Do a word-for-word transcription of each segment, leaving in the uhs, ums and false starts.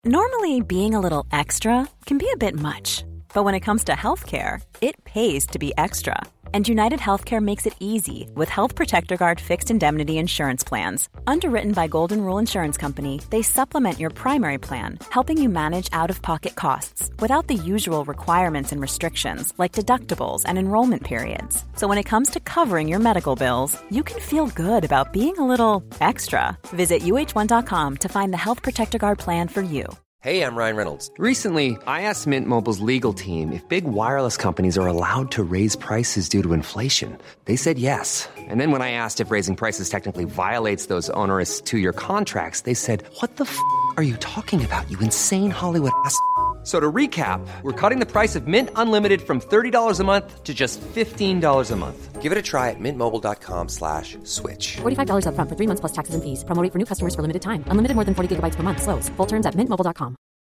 Normally, being a little extra can be a bit much, but when it comes to healthcare, it pays to be extra. And United Healthcare makes it easy with Health Protector Guard fixed indemnity insurance plans. Underwritten by Golden Rule Insurance Company, they supplement your primary plan, helping you manage out-of-pocket costs without the usual requirements and restrictions like deductibles and enrollment periods. So when it comes to covering your medical bills, you can feel good about being a little extra. Visit U H one dot com to find the Health Protector Guard plan for you. Hey, I'm Ryan Reynolds. Recently, I asked Mint Mobile's legal team if big wireless companies are allowed to raise prices due to inflation. They said yes. And then when I asked if raising prices technically violates those onerous two-year contracts, they said, what the f*** are you talking about, you insane Hollywood ass f- So to recap, we're cutting the price of Mint Unlimited from thirty dollars a month to just fifteen dollars a month. Give it a try at mintmobile.com slash switch. forty-five dollars up front for three months plus taxes and fees. Promo rate for new customers for limited time. Unlimited more than forty gigabytes per month. Slows full terms at mint mobile dot com.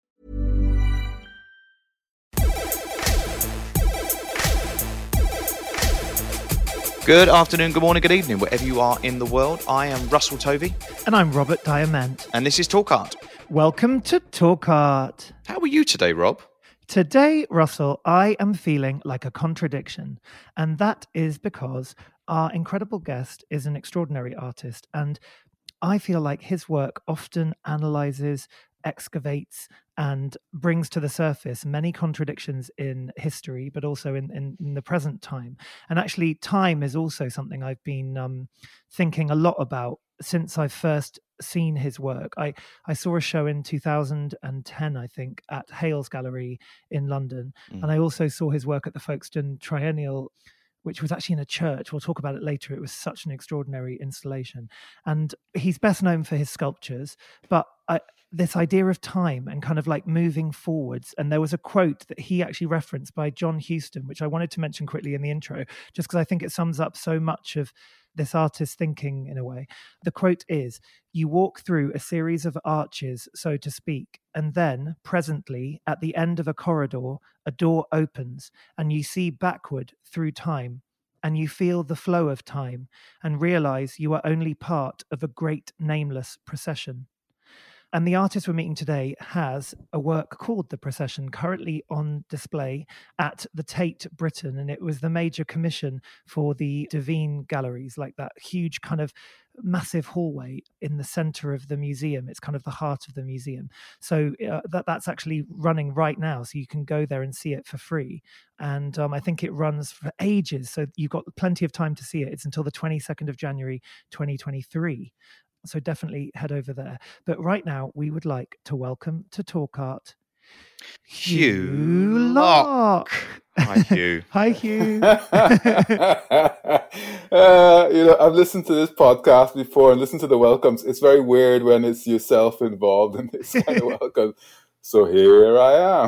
Good afternoon, good morning, good evening, wherever you are in the world. I am Russell Tovey. And I'm Robert Diamant. And this is Talk Art. Welcome to Talk Art. How are you today, Rob? Today, Russell, I am feeling like a contradiction. And that is because our incredible guest is an extraordinary artist. And I feel like his work often analyzes, excavates, and brings to the surface many contradictions in history, but also in, in, in the present time. And actually, time is also something I've been um, thinking a lot about since I first seen his work. I, I saw a show in two thousand ten, I think, at Hales Gallery in London. Mm. And I also saw his work at the Folkestone Triennial, which was actually in a church. We'll talk about it later. It was such an extraordinary installation. And he's best known for his sculptures, but I, this idea of time and kind of like moving forwards. And there was a quote that he actually referenced by John Huston, which I wanted to mention quickly in the intro, just because I think it sums up so much of this artist's thinking in a way. The quote is, "You walk through a series of arches, so to speak, and then, presently, at the end of a corridor, a door opens, and you see backward through time, and you feel the flow of time, and realize you are only part of a great nameless procession." And the artist we're meeting today has a work called The Procession, currently on display at the Tate Britain. And it was the major commission for the Devine Galleries, like that huge kind of massive hallway in the center of the museum. It's kind of the heart of the museum. So uh, that that's actually running right now. So you can go there and see it for free. And um, I think it runs for ages. So you've got plenty of time to see it. It's until the twenty-second of January, twenty twenty-three. So definitely head over there. But right now, we would like to welcome to Talk Art, Hugh, Hugh Locke. Hi, Hugh. Hi, Hugh. uh, you know, I've listened to this podcast before and listened to the welcomes. It's very weird when it's yourself involved in this kind of welcome. So here I am.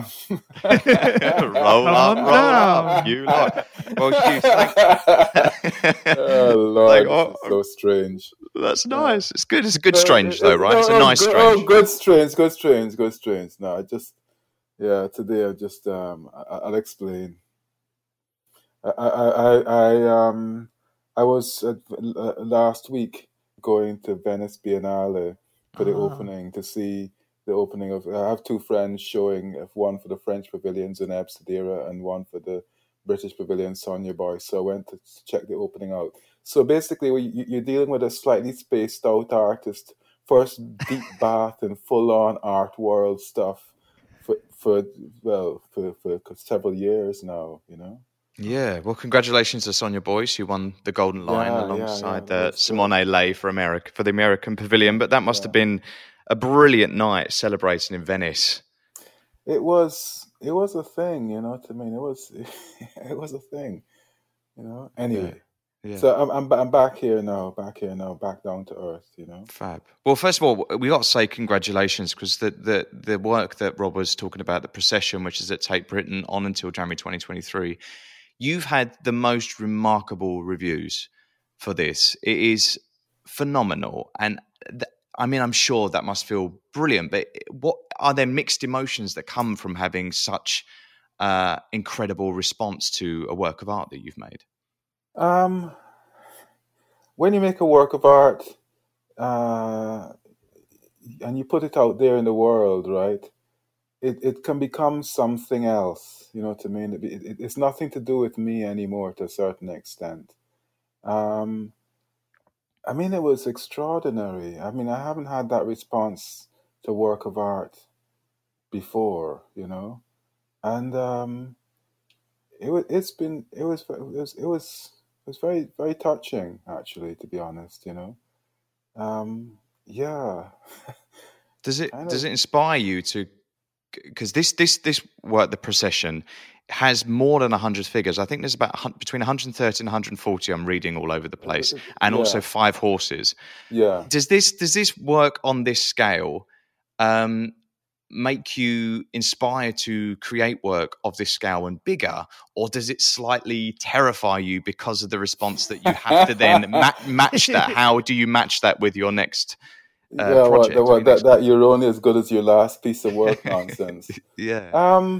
roll up, roll up, Hugh Locke. Well, Hugh, thank Oh, Lord, like, this oh, is so strange. That's nice. It's good. It's a good strange, though, right? It's a Oh, nice good, strange. Oh, good strange, good strange, good strange. No, I just, yeah, today I just, um, I, I'll explain. I, I, I, I, um, I was uh, last week going to Venice Biennale for the Ah. opening to see the opening of. I have two friends showing, one for the French pavilion, Zeneb Sedera, and one for the British pavilion, Sonia Boy. So I went to check the opening out. So basically, you, you're dealing with a slightly spaced out artist. First deep bath and full on art world stuff for for well for, for several years now. You know. Yeah, well, congratulations to Sonia Boyce, who won the Golden Lion Yeah, alongside yeah, yeah. uh, That's Simone Lay for America for the American Pavilion. But that must Yeah. have been a brilliant night celebrating in Venice. It was it was a thing, you know what I mean? It was it was a thing, you know. Anyway, Yeah. so I'm I'm I'm back here now, back here now, back down to earth, you know. Fab. Well, first of all, we got to say congratulations because the, the the work that Rob was talking about, The Procession, which is at Tate Britain on until January twenty twenty-three, you've had the most remarkable reviews for this. It is phenomenal, and th- I mean, I'm sure that must feel brilliant. But what are there mixed emotions that come from having such uh, incredible response to a work of art that you've made? Um, when you make a work of art, uh, and you put it out there in the world, right? It it can become something else. You know what I mean? It, it, it's nothing to do with me anymore to a certain extent. Um, I mean, it was extraordinary. I mean, I haven't had that response to work of art before, you know, and um, it was. It's been. It was. It was. It was. It was very, very touching, actually. To be honest, you know. Um, yeah. Does it Kind does of. it inspire you to? Because this this this work, the procession, has more than one hundred figures. I think there's about a hun- between one hundred thirty and one hundred forty. I'm reading all over the place, and also Yeah. five horses. Yeah. Does this does this work on this scale um, make you inspired to create work of this scale and bigger, or does it slightly terrify you because of the response that you have to then ma- match that? How do you match that with your next uh, Yeah, what, project? the, or your what, that, next- that you're only as good as your last piece of work nonsense. yeah. Um,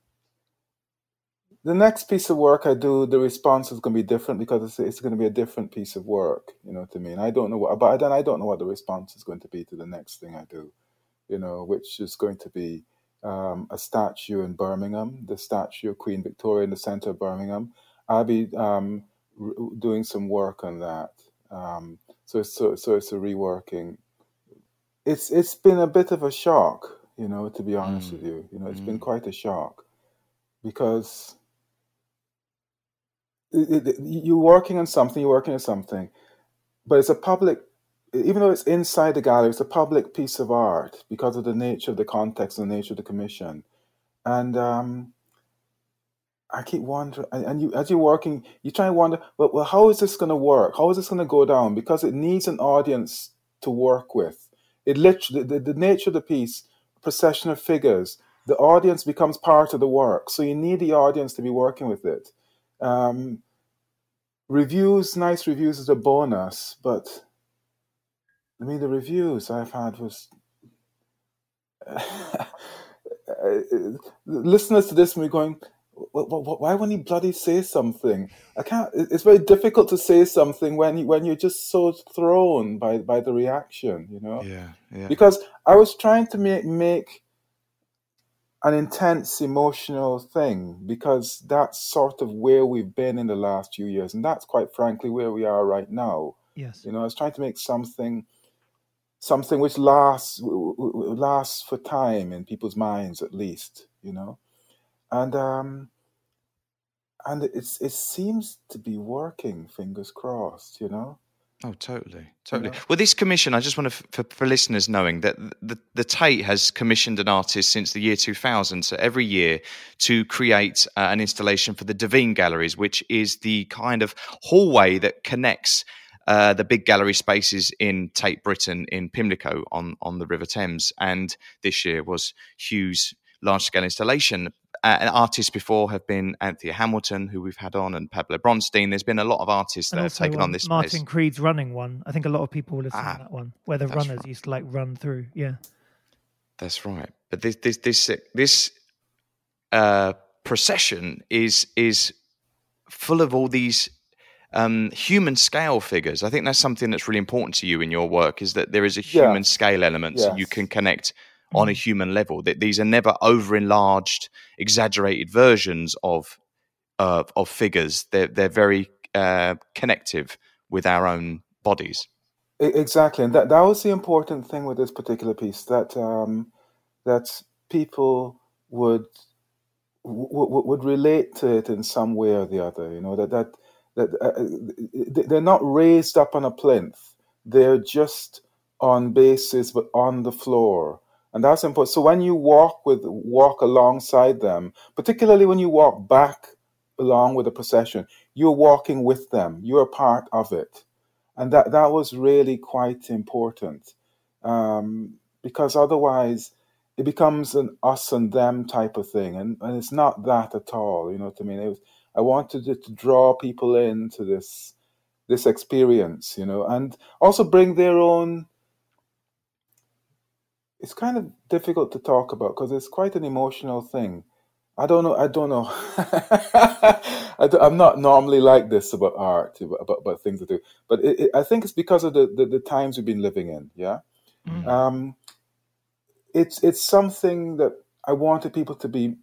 the next piece of work I do, the response is going to be different because it's, it's going to be a different piece of work. You know what I mean? I don't know what, but then I don't know what the response is going to be to the next thing I do. You know, which is going to be um, a statue in Birmingham, the statue of Queen Victoria in the center of Birmingham. I'll be um, r- doing some work on that. Um, so, it's, so, so it's a reworking. It's it's been a bit of a shock, you know, to be honest Mm. with you. You know, it's Mm. been quite a shock because it, it, you're working on something, you're working on something, but it's a public, even though it's inside the gallery, it's a public piece of art because of the nature of the context and the nature of the commission. And um, I keep wondering, and, and you, as you're working, you try and wonder, well, well how is this going to work? How is this going to go down? Because it needs an audience to work with. It literally, the, the nature of the piece, procession of figures, the audience becomes part of the work. So you need the audience to be working with it. Um, reviews, nice reviews is a bonus, but I mean, the reviews I've had was listeners to this me going, why won't he bloody say something? I can't. It's very difficult to say something when you, when you're just so thrown by by the reaction, you know. Yeah, yeah. Because I was trying to make make an intense emotional thing because that's sort of where we've been in the last few years, and that's quite frankly where we are right now. Yes. You know, I was trying to make something. Something which lasts lasts for time in people's minds, at least, you know, and um, and it's it seems to be working. Fingers crossed, you know. Oh, totally, totally. Yeah. Well, this commission, I just want to, for, for listeners knowing that the, the Tate has commissioned an artist since the year two thousand, so every year, to create uh, an installation for the Devine Galleries, which is the kind of hallway that connects Uh, the big gallery spaces in Tate Britain in Pimlico on, on the River Thames. And this year was Hugh's large-scale installation. Uh, and artists before have been Anthea Hamilton, who we've had on, and Pablo Bronstein. There's been a lot of artists that And have also, taken um, on this Martin space. Creed's running one. I think a lot of people will have seen Ah, that one, where the that's runners right. used to like run through. Yeah. That's right. But this this this this uh, procession is is full of all these Um, human scale figures. I think that's something that's really important to you in your work, is that there is a human Yes. scale element, so Yes. you can connect on a human level. That these are never over enlarged, exaggerated versions of uh, of figures. They're they're very uh, connective with our own bodies. E- Exactly, and that that was the important thing with this particular piece, that um, that people would w- w- would relate to it in some way or the other. You know, that that that uh, they're not raised up on a plinth; they're just on bases, but on the floor, and that's important. So when you walk with walk alongside them, particularly when you walk back along with the procession, you're walking with them. You're a part of it. And that, that was really quite important, um, because otherwise it becomes an us and them type of thing. And, and it's not that at all, you know what I mean? It was, I wanted it to draw people into this this experience, you know, and also bring their own. It's kind of difficult to talk about because it's quite an emotional thing. I don't know. I don't know. I don't, I'm not normally like this about art, about, about things I do. But it, it, I think it's because of the, the, the times we've been living in. Yeah. Mm. Um, it's it's something that I wanted people to be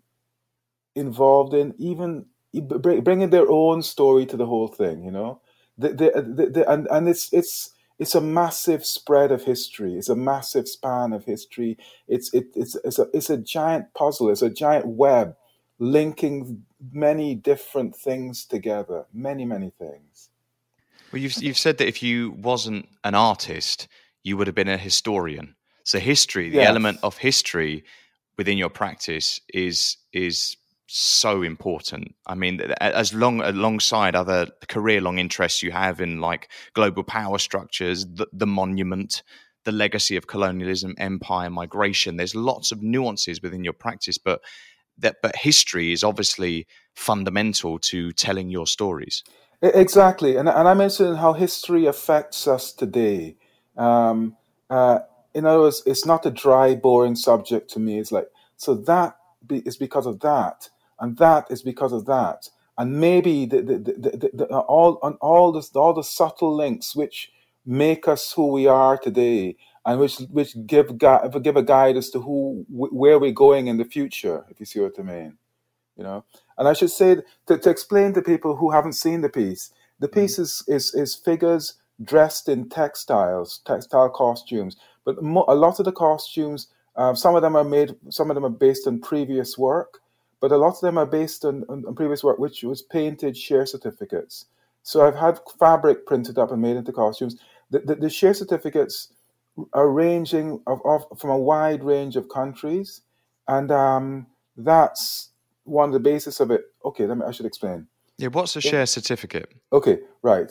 involved in, even bringing their own story to the whole thing. You know, the, the, the, the, and and it's it's it's a massive spread of history. It's a massive span of history. It's it, it's it's a it's a giant puzzle. It's a giant web linking many different things together. Many many things. Well, you've you've said that if you wasn't an artist, you would have been a historian. So history, the Yes. element of history within your practice is is so important. I mean, as long alongside other career-long interests you have in like global power structures, the, the monument, the legacy of colonialism, empire, migration. There's lots of nuances within your practice, but that but history is obviously fundamental to telling your stories. Exactly, and and I mentioned how history affects us today. Um, uh, in other words, it's not a dry, boring subject to me. It's like, so that be, is because of that, and that is because of that, and maybe the, the, the, the, the, all on all the all the subtle links which make us who we are today, and which which give gu- give a guide as to who where we're going in the future. If you see what I mean. You know, and I should say to, to explain to people who haven't seen the piece, the piece is is, is figures dressed in textiles, textile costumes. But mo- a lot of the costumes, uh, some of them are made, some of them are based on previous work, but a lot of them are based on, on, on previous work, which was painted share certificates. So I've had fabric printed up and made into costumes. The, the, the share certificates are ranging of, of from a wide range of countries, and um, that's one of the basis of it. Okay, let me, I should explain. Yeah, what's a share certificate? Okay, right.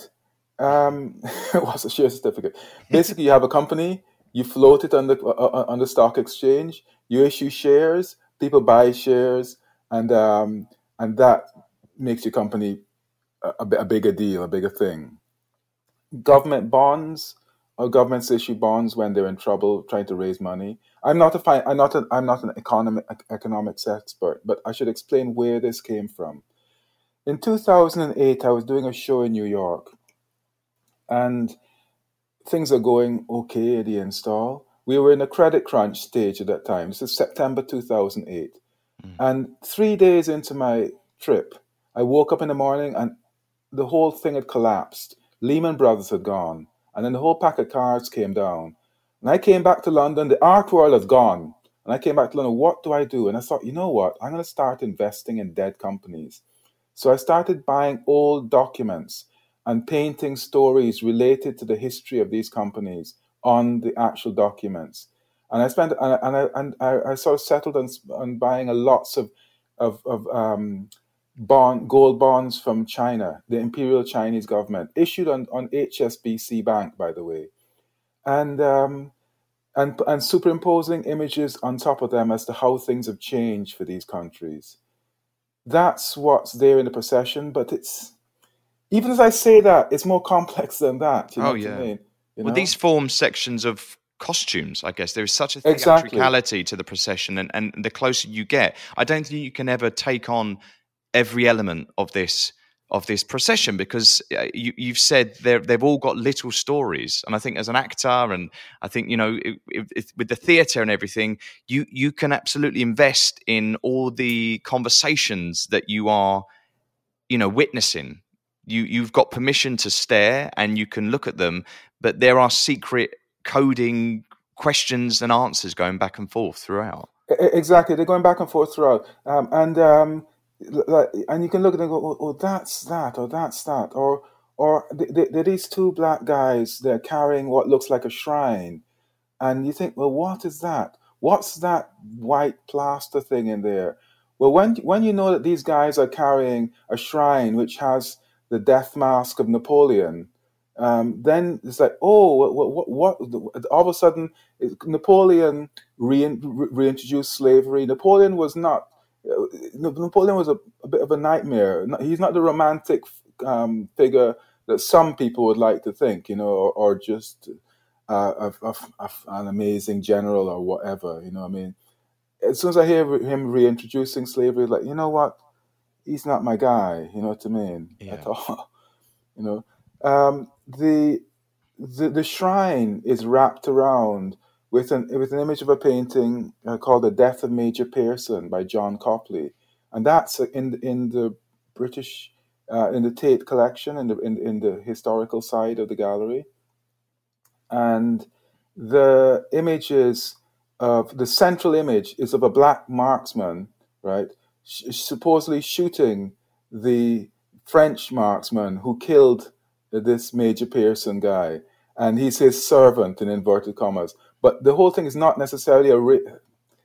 Um, what's a share certificate? Basically, you have a company, you float it on the uh, on the stock exchange, you issue shares, people buy shares, and um, and that makes your company a, a bigger deal, a bigger thing. Government bonds, or governments issue bonds when they're in trouble trying to raise money. I'm not a fi- I'm not an I'm not an economic economics expert, but I should explain where this came from. In two thousand eight, I was doing a show in New York, and things are going okay at the install. We were in a credit crunch stage at that time. This is September two thousand eight, mm. and three days into my trip, I woke up in the morning and the whole thing had collapsed. Lehman Brothers had gone. And then the whole pack of cards came down. And I came back to London. The art world had gone. And I came back to London. What do I do? And I thought, you know what? I'm going to start investing in dead companies. So I started buying old documents and painting stories related to the history of these companies on the actual documents. And I spent and I and I, and I, I sort of settled on, on buying a lots of of, of um, bond gold bonds from China, the Imperial Chinese government, issued on, on H S B C Bank, by the way, and um, and and superimposing images on top of them as to how things have changed for these countries. That's what's there in the procession, but it's even as I say that, it's more complex than that. You know oh what yeah. I mean? You well, know? These form sections of costumes, I guess. There is such a Exactly. theatricality to the procession, and, and the closer you get, I don't think you can ever take on every element of this of this procession, because you, you've said they've all got little stories. And I think as an actor, and I think, you know, if, if, with the theatre and everything, you you can absolutely invest in all the conversations that you are, you know, witnessing. You you've got permission to stare and you can look at them, but there are secret coding questions and answers going back and forth throughout. Exactly, they're going back and forth throughout, um, and um, and you can look at them and go, oh, oh, that's that, or that's that, or or they're these two black guys. They're carrying what looks like a shrine, and you think, well, what is that? What's that white plaster thing in there? Well, when when you know that these guys are carrying a shrine which has the death mask of Napoleon, um, then it's like, oh, what, what, what? All of a sudden, Napoleon re- re- reintroduced slavery. Napoleon was not. Napoleon was a, a bit of a nightmare. He's not the romantic um, figure that some people would like to think, you know, or, or just uh, a, a, a, an amazing general or whatever. You know what I mean? As soon as I hear him reintroducing slavery, like, you know what? He's not my guy. You know what I mean? Yeah. At all. You know, um, the, the the shrine is wrapped around with an with an image of a painting uh, called "The Death of Major Pearson" by John Copley, and that's in in the British uh, in the Tate collection in the in, in the historical side of the gallery, and the images of the central image is of a black marksman, right, sh- supposedly shooting the French marksman who killed this Major Pearson guy, and he's his servant in inverted commas. But the whole thing is not necessarily a. Re-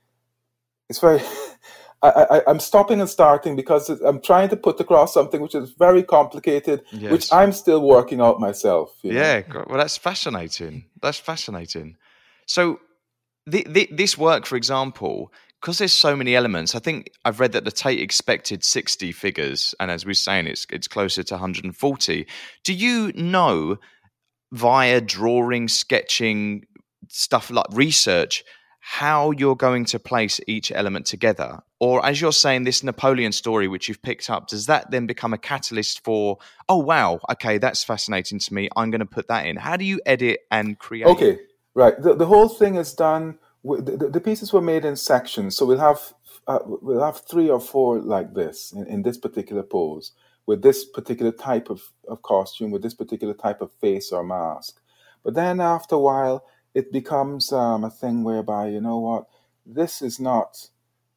it's very. I, I, I'm stopping and starting because I'm trying to put across something which is very complicated, yes. which I'm still working out myself. You know? Yeah, well, that's fascinating. That's fascinating. So, the, the, this work, for example, because there's so many elements, I think I've read that the Tate expected sixty figures, and as we're saying, it's it's closer to one hundred forty. Do you know, via drawing, sketching, stuff like research, how you're going to place each element together? Or as you're saying, this Napoleon story, which you've picked up, does that then become a catalyst for, oh, wow, okay, that's fascinating to me, I'm going to put that in? How do you edit and create? Okay, right. The, the whole thing is done, with, the, the pieces were made in sections. So we'll have uh, we'll have three or four like this, in, in this particular pose, with this particular type of, of costume, with this particular type of face or mask. But then after a while, it becomes um, a thing whereby, you know what, this is not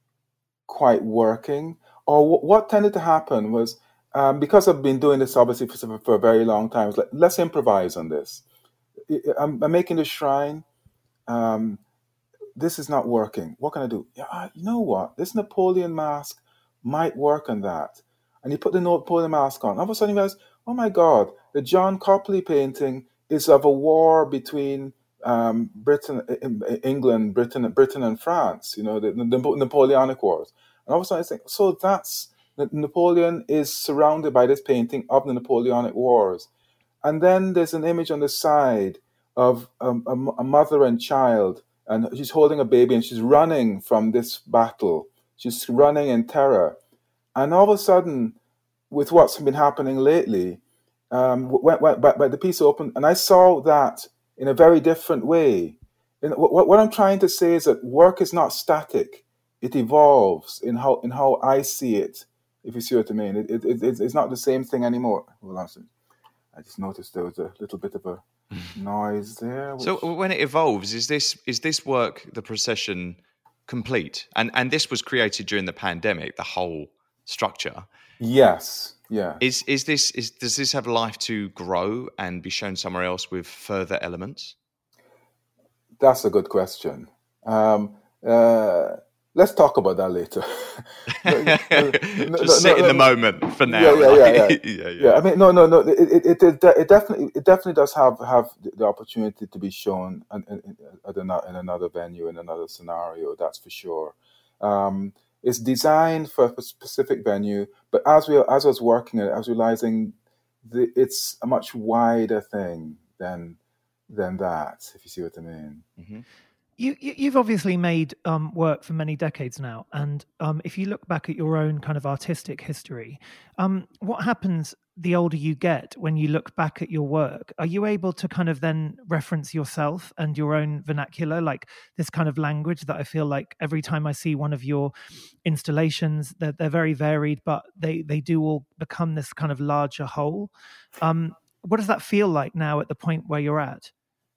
quite working. Or w- what tended to happen was, um, because I've been doing this obviously for, for a very long time, it's like, let's improvise on this. I'm, I'm making the shrine. Um, this is not working. What can I do? Yeah, you know what? This Napoleon mask might work on that. And you put the Napoleon mask on. All of a sudden you realize, oh my God, the John Copley painting is of a war between Um, Britain, England, Britain, Britain, and France. You know, the, the Napoleonic Wars. And all of a sudden, I think, so that's Napoleon is surrounded by this painting of the Napoleonic Wars, and then there's an image on the side of um, a, a mother and child, and she's holding a baby, and she's running from this battle. She's running in terror, and all of a sudden, with what's been happening lately, um, when, when, by, by the piece opened, and I saw that in a very different way. And what, what I'm trying to say is that work is not static; it evolves in how in how I see it. If you see what I mean, it, it, it it's not the same thing anymore. Well, I just noticed there was a little bit of a noise there. Which... So when it evolves, is this is this work, the procession, complete? And and this was created during the pandemic, the whole structure. Yes. Yeah. Is is this is does this have life to grow and be shown somewhere else with further elements? That's a good question. Um, uh, let's talk about that later. no, no, Just no, sit no, in the no, moment for now. Yeah, yeah, right? yeah, yeah. yeah, yeah. yeah. I mean, no, no, no. It, it, it, it definitely, it definitely does have have the opportunity to be shown in, in, in another venue, in another scenario. That's for sure. Um, It's designed for a specific venue, but as we as I was working at it, I was realizing the, it's a much wider thing than than that. If you see what I mean. Mm-hmm. You, you you've obviously made um, work for many decades now, and um, if you look back at your own kind of artistic history, um, what happens the older you get when you look back at your work? Are you able to kind of then reference yourself and your own vernacular, like this kind of language that I feel like every time I see one of your installations, they're, they're very varied, but they, they do all become this kind of larger whole. Um, what does that feel like now at the point where you're at?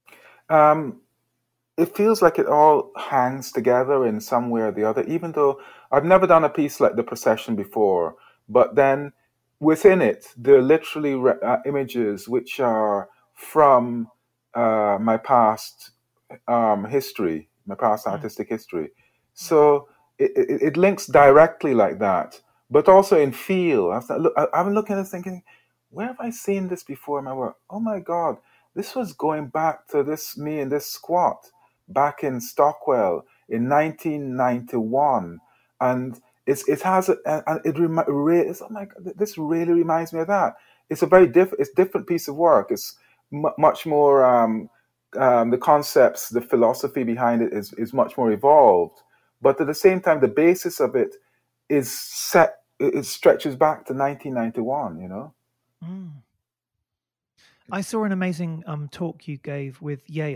Um, it feels like it all hangs together in some way or the other, even though I've never done a piece like The Procession before, but then within it, there are literally uh, images which are from uh, my past um, history, my past artistic history. So it, it, it links directly like that, but also in feel. I've, look, I've been looking at it thinking, where have I seen this before in my work? Oh my God, this was going back to this me in this squat back in Stockwell in nineteen ninety-one. And It's, it has, a, and it remi- it's, oh my God, this really reminds me of that. It's a very different, it's different piece of work. It's m- much more, um, um, the concepts, the philosophy behind it is, is much more evolved. But at the same time, the basis of it is set, it, it stretches back to nineteen ninety-one, you know? Mm. I saw an amazing um, talk you gave with Yale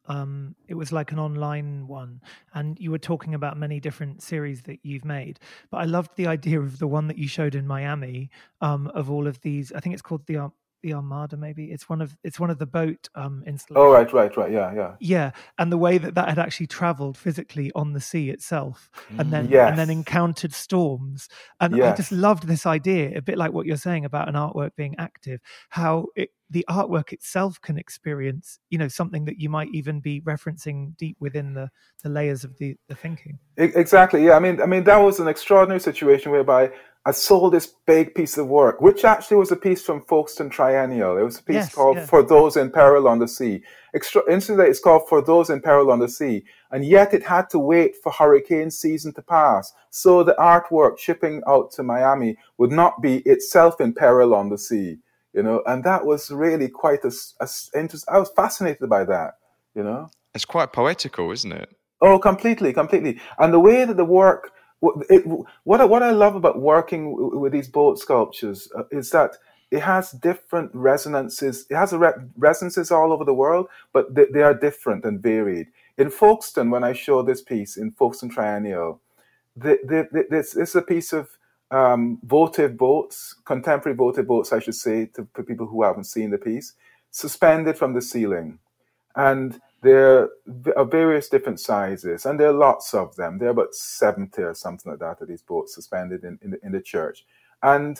Um, it was like an online one, and you were talking about many different series that you've made. But I loved the idea of the one that you showed in Miami, um, of all of these. I think it's called the Ar- the Armada. Maybe it's one of it's one of the boat um, installations. Oh, right, right, right. Yeah, yeah. Yeah, and the way that that had actually travelled physically on the sea itself, and then Yes. and then encountered storms, and I just Yes. loved this idea, a bit like what you're saying about an artwork being active, how it, the artwork itself can experience, you know, something that you might even be referencing deep within the the layers of the the thinking. E- Exactly. Yeah. I mean, I mean, that was an extraordinary situation whereby I sold this big piece of work, which actually was a piece from Folkestone Triennial. It was a piece Yes, called yeah. "For Those in Peril on the Sea." Extra- Incidentally, it's called "For Those in Peril on the Sea," and yet it had to wait for hurricane season to pass, so the artwork shipping out to Miami would not be itself in peril on the sea. You know, and that was really quite a, s- a s- interest. I was fascinated by that. You know. It's quite poetical, isn't it? Oh, completely, completely. And the way that the work, what it, what I, what I love about working w- with these boat sculptures uh, is that it has different resonances. It has a re- resonances all over the world, but they, they are different and varied. In Folkestone, when I show this piece in Folkestone Triennial, the, the, the, this, this is a piece of um, votive boats, contemporary votive boats, I should say, to, for people who haven't seen the piece, suspended from the ceiling. And they're v- of various different sizes, and there are lots of them. There are about seventy or something like that of these boats suspended in, in, the, in the church. And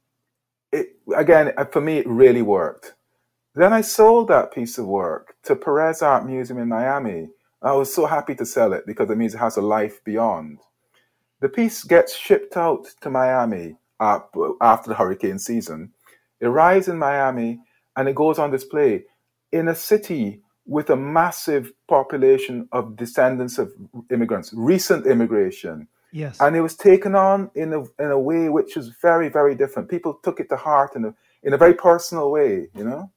it, again, uh, for me, it really worked. Then I sold that piece of work to Perez Art Museum in Miami. I was so happy to sell it because it means it has a life beyond. The piece gets shipped out to Miami uh, after the hurricane season. It arrives in Miami and it goes on display in a city with a massive population of descendants of immigrants, recent immigration. Yes. And it was taken on in a in a way which was very, very different. People took it to heart in a in a very personal way, you know?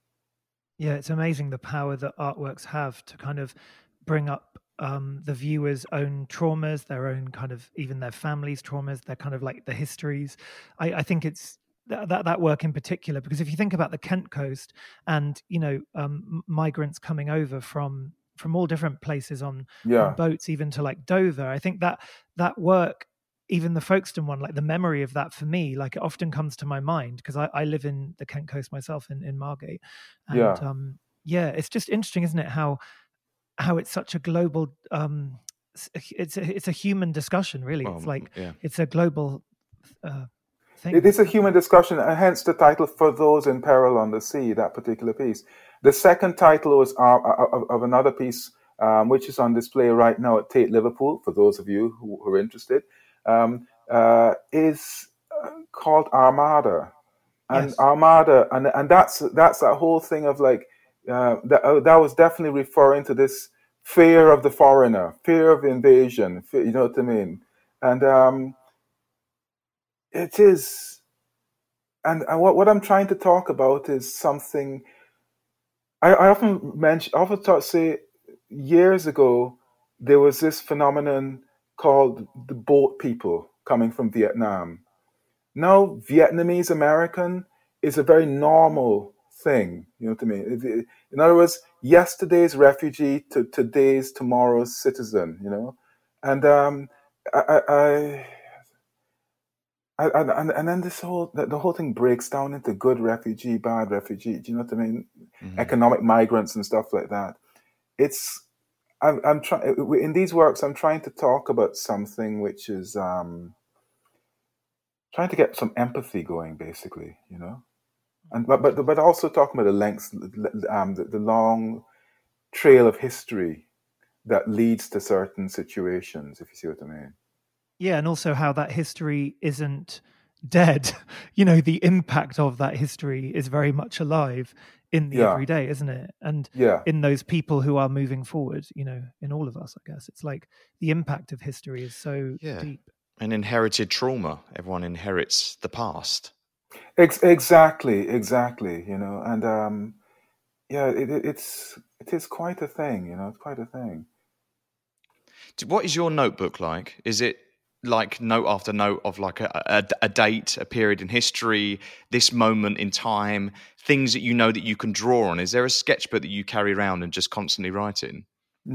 Yeah, it's amazing the power that artworks have to kind of bring up um, the viewer's own traumas, their own kind of even their family's traumas, their kind of like the histories. I, I think it's that, that that work in particular, because if you think about the Kent coast and you know um, migrants coming over from from all different places on Yeah. on boats, even to like Dover, I think that that work. Even the Folkestone one, like the memory of that for me, like it often comes to my mind because I, I live in the Kent coast myself in, in Margate. And Yeah. um, yeah, it's just interesting, isn't it? How how it's such a global, um, s- it's a, it's a human discussion, really. Well, It's like, yeah. it's a global uh, thing. It is a human discussion, and hence the title "For Those in Peril on the Sea," that particular piece. The second title was uh, of, of another piece, um, which is on display right now at Tate Liverpool, for those of you who, who are interested, um, uh, is uh, called Armada. And Yes. Armada, and and that's that's that whole thing of like, uh, that, uh, that was definitely referring to this fear of the foreigner, fear of invasion, fear, you know what I mean? And um, it is. And, and what, what I'm trying to talk about is something I, I often mention, I often talk, say years ago, there was this phenomenon called the boat people coming from Vietnam. Now, Vietnamese American is a very normal thing. You know what I mean? It- it- In other words, yesterday's refugee to today's, tomorrow's citizen, you know? And um, I, I, I I, and, and and then this whole the, the whole thing breaks down into good refugee, bad refugee. Do you know what I mean? Mhm. Economic migrants and stuff like that. It's I'm I'm trying in these works. I'm trying to talk about something which is um, trying to get some empathy going, basically. You know, and but but but also talking about the lengths, um, the, the long trail of history that leads to certain situations. If you see what I mean. Yeah, and also how that history isn't dead. You know, the impact of that history is very much alive in the Yeah. everyday, isn't it? And Yeah. in those people who are moving forward, you know, in all of us, I guess. It's like the impact of history is so Yeah. deep. And inherited trauma. Everyone inherits the past. Ex- exactly, exactly. You know, and um, yeah, it, it, it's it is quite a thing. You know, it's quite a thing. What is your notebook like? Is it like note after note of like a, a, a date, a period in history, this moment in time, things that you know that you can draw on? Is there a sketchbook that you carry around and just constantly write in?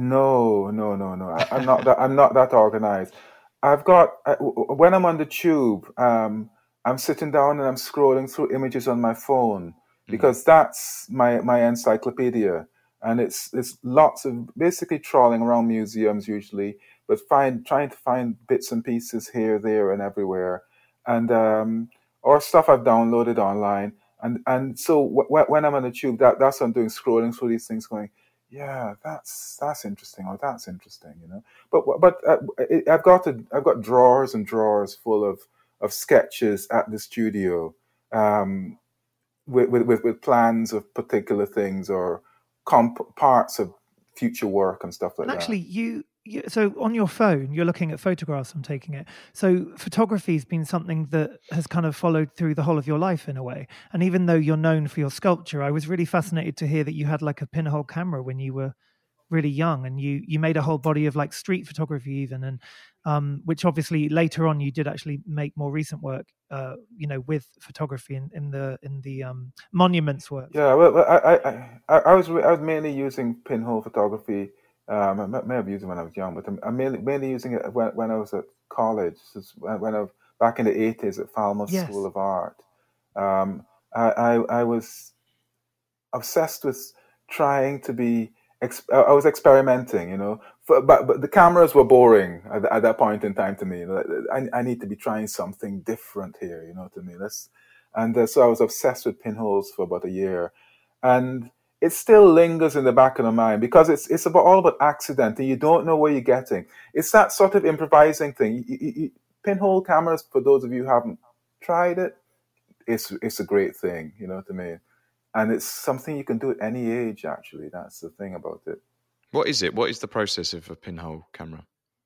No, no, no, no. I, I'm not that. I'm not that organized. I've got I, w- when I'm on the tube, um, I'm sitting down and I'm scrolling through images on my phone because that's my my encyclopedia, and it's it's lots of basically trawling around museums usually, but find trying to find bits and pieces here, there, and everywhere, and um, or stuff I've downloaded online, and and so w- w- when I'm on the tube, that that's what I'm doing, scrolling through these things, going, yeah, that's that's interesting, or that's interesting, you know. But but uh, it, I've got a, I've got drawers and drawers full of, of sketches at the studio, um, with, with with with plans of particular things or comp- parts of future work and stuff like And that. actually, you, you so on your phone, you're looking at photographs. I'm taking it. So photography has been something that has kind of followed through the whole of your life in a way. And even though you're known for your sculpture, I was really fascinated to hear that you had like a pinhole camera when you were really young, and you you made a whole body of like street photography even, and um, which obviously later on you did actually make more recent work, uh, you know, with photography in, in the in the um, monuments work. Yeah, well, well, I, I, I, I was I was mainly using pinhole photography. Um, I may may have used it when I was young, but I'm, I'm mainly mainly using it when, when I was at college. This is when, when I was back in the eighties at Falmouth Yes. School of Art. Um, I, I I was obsessed with trying to be. Ex- I was experimenting, you know, for, but but the cameras were boring at, at that point in time to me. I, I need to be trying something different here, you know, to me. Let's, and uh, so I was obsessed with pinholes for about a year, and it still lingers in the back of the mind because it's it's about all about accident, and you don't know where you're getting. It's that sort of improvising thing. You, you, you, pinhole cameras, for those of you who haven't tried it, it's it's a great thing, you know, to me. And it's something you can do at any age, actually. That's the thing about it. What is it? What is the process of a pinhole camera?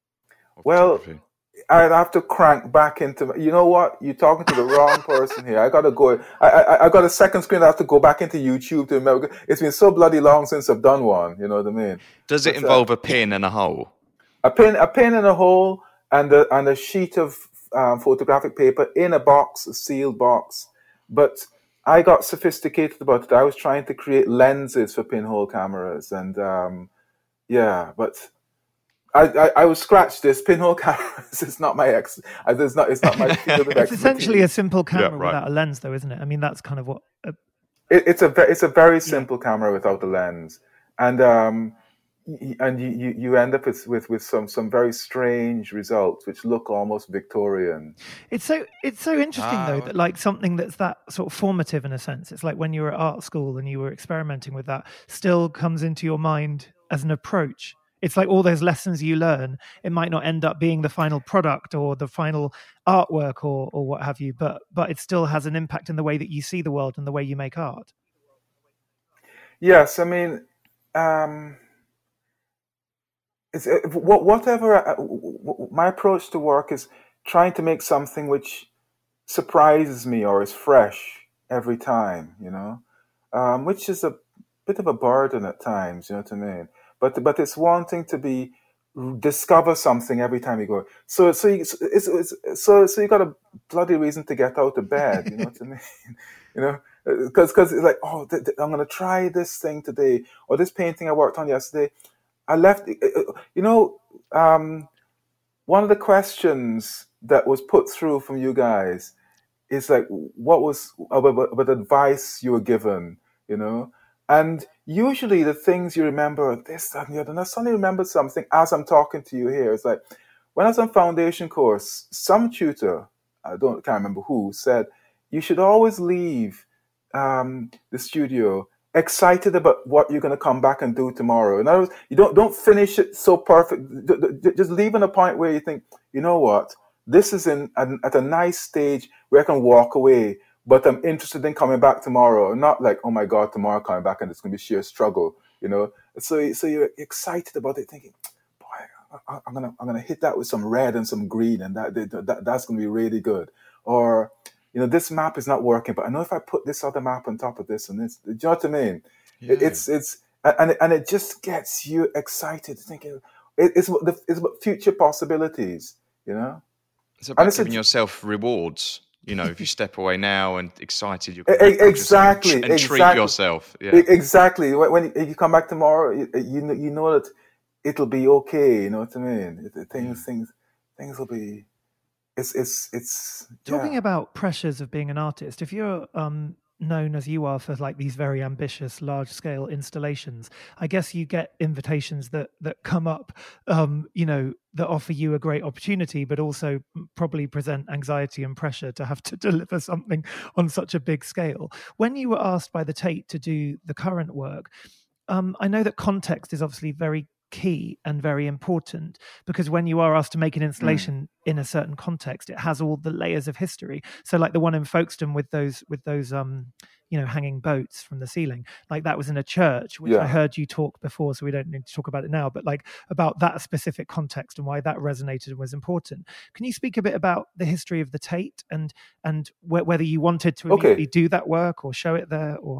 Well, I'd have to crank back into. You know what? You're talking to the wrong person here. I gotta go. I, I I got a second screen. I have to go back into YouTube to remember. It's been so bloody long since I've done one. You know what I mean? Does it but, involve uh, a pin and a hole? A pin, a pin in a hole, and a and a sheet of um, photographic paper in a box, a sealed box. But I got sophisticated about it. I was trying to create lenses for pinhole cameras, and um, yeah, but I, I, I would scratch this pinhole cameras. It's not my ex. It's not. It's not my field of expertise. It's essentially a simple camera Yeah, right. without a lens, though, isn't it? I mean, that's kind of what. Uh, It, it's a ve- it's a very simple camera without the lens, and um, y- and you, you, you end up with, with with some some very strange results which look almost Victorian. It's so it's so interesting Ah, though okay. that like something that's that sort of formative in a sense. It's like when you were at art school and you were experimenting with that, still comes into your mind as an approach. It's like all those lessons you learn, it might not end up being the final product or the final artwork or or what have you, but but it still has an impact in the way that you see the world and the way you make art. Yes, I mean, um, it's uh, wh- whatever. I, w- w- my approach to work is trying to make something which surprises me or is fresh every time. You know, um, which is a bit of a burden at times. You know what I mean? But but it's wanting to be discover something every time you go. So so you, it's, it's so so you got a bloody reason to get out of bed. You know what I mean? You know, because because it's like, oh, th- th- I'm gonna try this thing today, or this painting I worked on yesterday. I left. You know, um, one of the questions that was put through from you guys is like, what was about, about advice you were given? You know. And usually the things you remember are this, that, and the other. And I suddenly remembered something as I'm talking to you here. It's like, when I was on foundation course, some tutor, I don't can't remember who, said, you should always leave um, the studio excited about what you're going to come back and do tomorrow. In other words, you don't, don't finish it so perfect. D- d- Just leave in a point where you think, you know what, this is in an, at a nice stage where I can walk away, but I'm interested in coming back tomorrow. Not like, oh my God, tomorrow coming back and it's going to be sheer struggle, you know? So, so you're excited about it, thinking, boy, I, I'm gonna, I'm gonna hit that with some red and some green, and that, that that's going to be really good. Or, you know, this map is not working, but I know if I put this other map on top of this and this, do you know what I mean? Yeah. It's, it's, and it, and it just gets you excited, thinking it, it's about the, it's about future possibilities, you know? It's about and giving it's, yourself rewards. You know, if you step away now and excited, you can exactly and exactly. treat yourself. Yeah. Exactly. When you come back tomorrow, you you know, you know that it'll be okay. You know what I mean? Things mm. things things will be. It's it's it's talking yeah. about pressures of being an artist. If you're um. known as you are for like these very ambitious large scale installations, I guess you get invitations that that come up um you know that offer you a great opportunity, but also probably present anxiety and pressure to have to deliver something on such a big scale. When you were asked by the Tate to do the current work, um I know that context is obviously very key and very important, because when you are asked to make an installation mm. in a certain context, it has all the layers of history. So like the one in Folkestone with those with those um you know hanging boats from the ceiling, like that was in a church, which yeah. I heard you talk before, so we don't need to talk about it now, but like about that specific context and why that resonated and was important. Can you speak a bit about the history of the Tate and and wh- whether you wanted to immediately okay. do that work or show it there? Or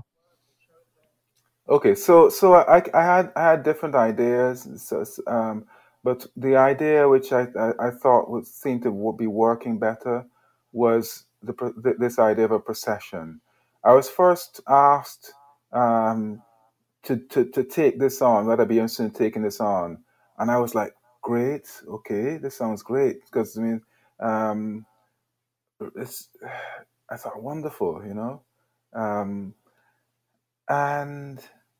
Okay, so so I, I had I had different ideas, so, um, but the idea which I, I, I thought would seem to would be working better was the, the this idea of a procession. I was first asked um, to, to to take this on, whether I'd be interested in taking this on, and I was like, great, okay, this sounds great, because I mean, um, it's I thought wonderful, you know. Um, And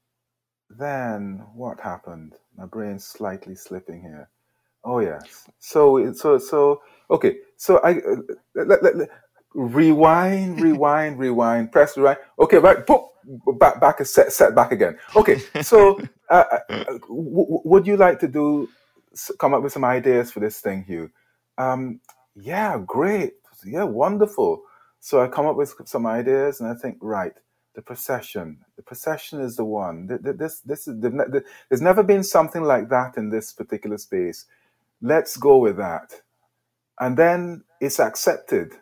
then what happened? My brain's slightly slipping here. Oh yes. So so so okay. So I uh, let, let, let, rewind, rewind, rewind. Press rewind. Okay, right. Boop, back back a set set back again. Okay. So uh, w- w- would you like to do come up with some ideas for this thing, Hugh? Um, yeah, great. Yeah, wonderful. So I come up with some ideas, and I think, right. The procession. The procession is the one. This, this is. There's never been something like that in this particular space. Let's go with that. And then it's accepted.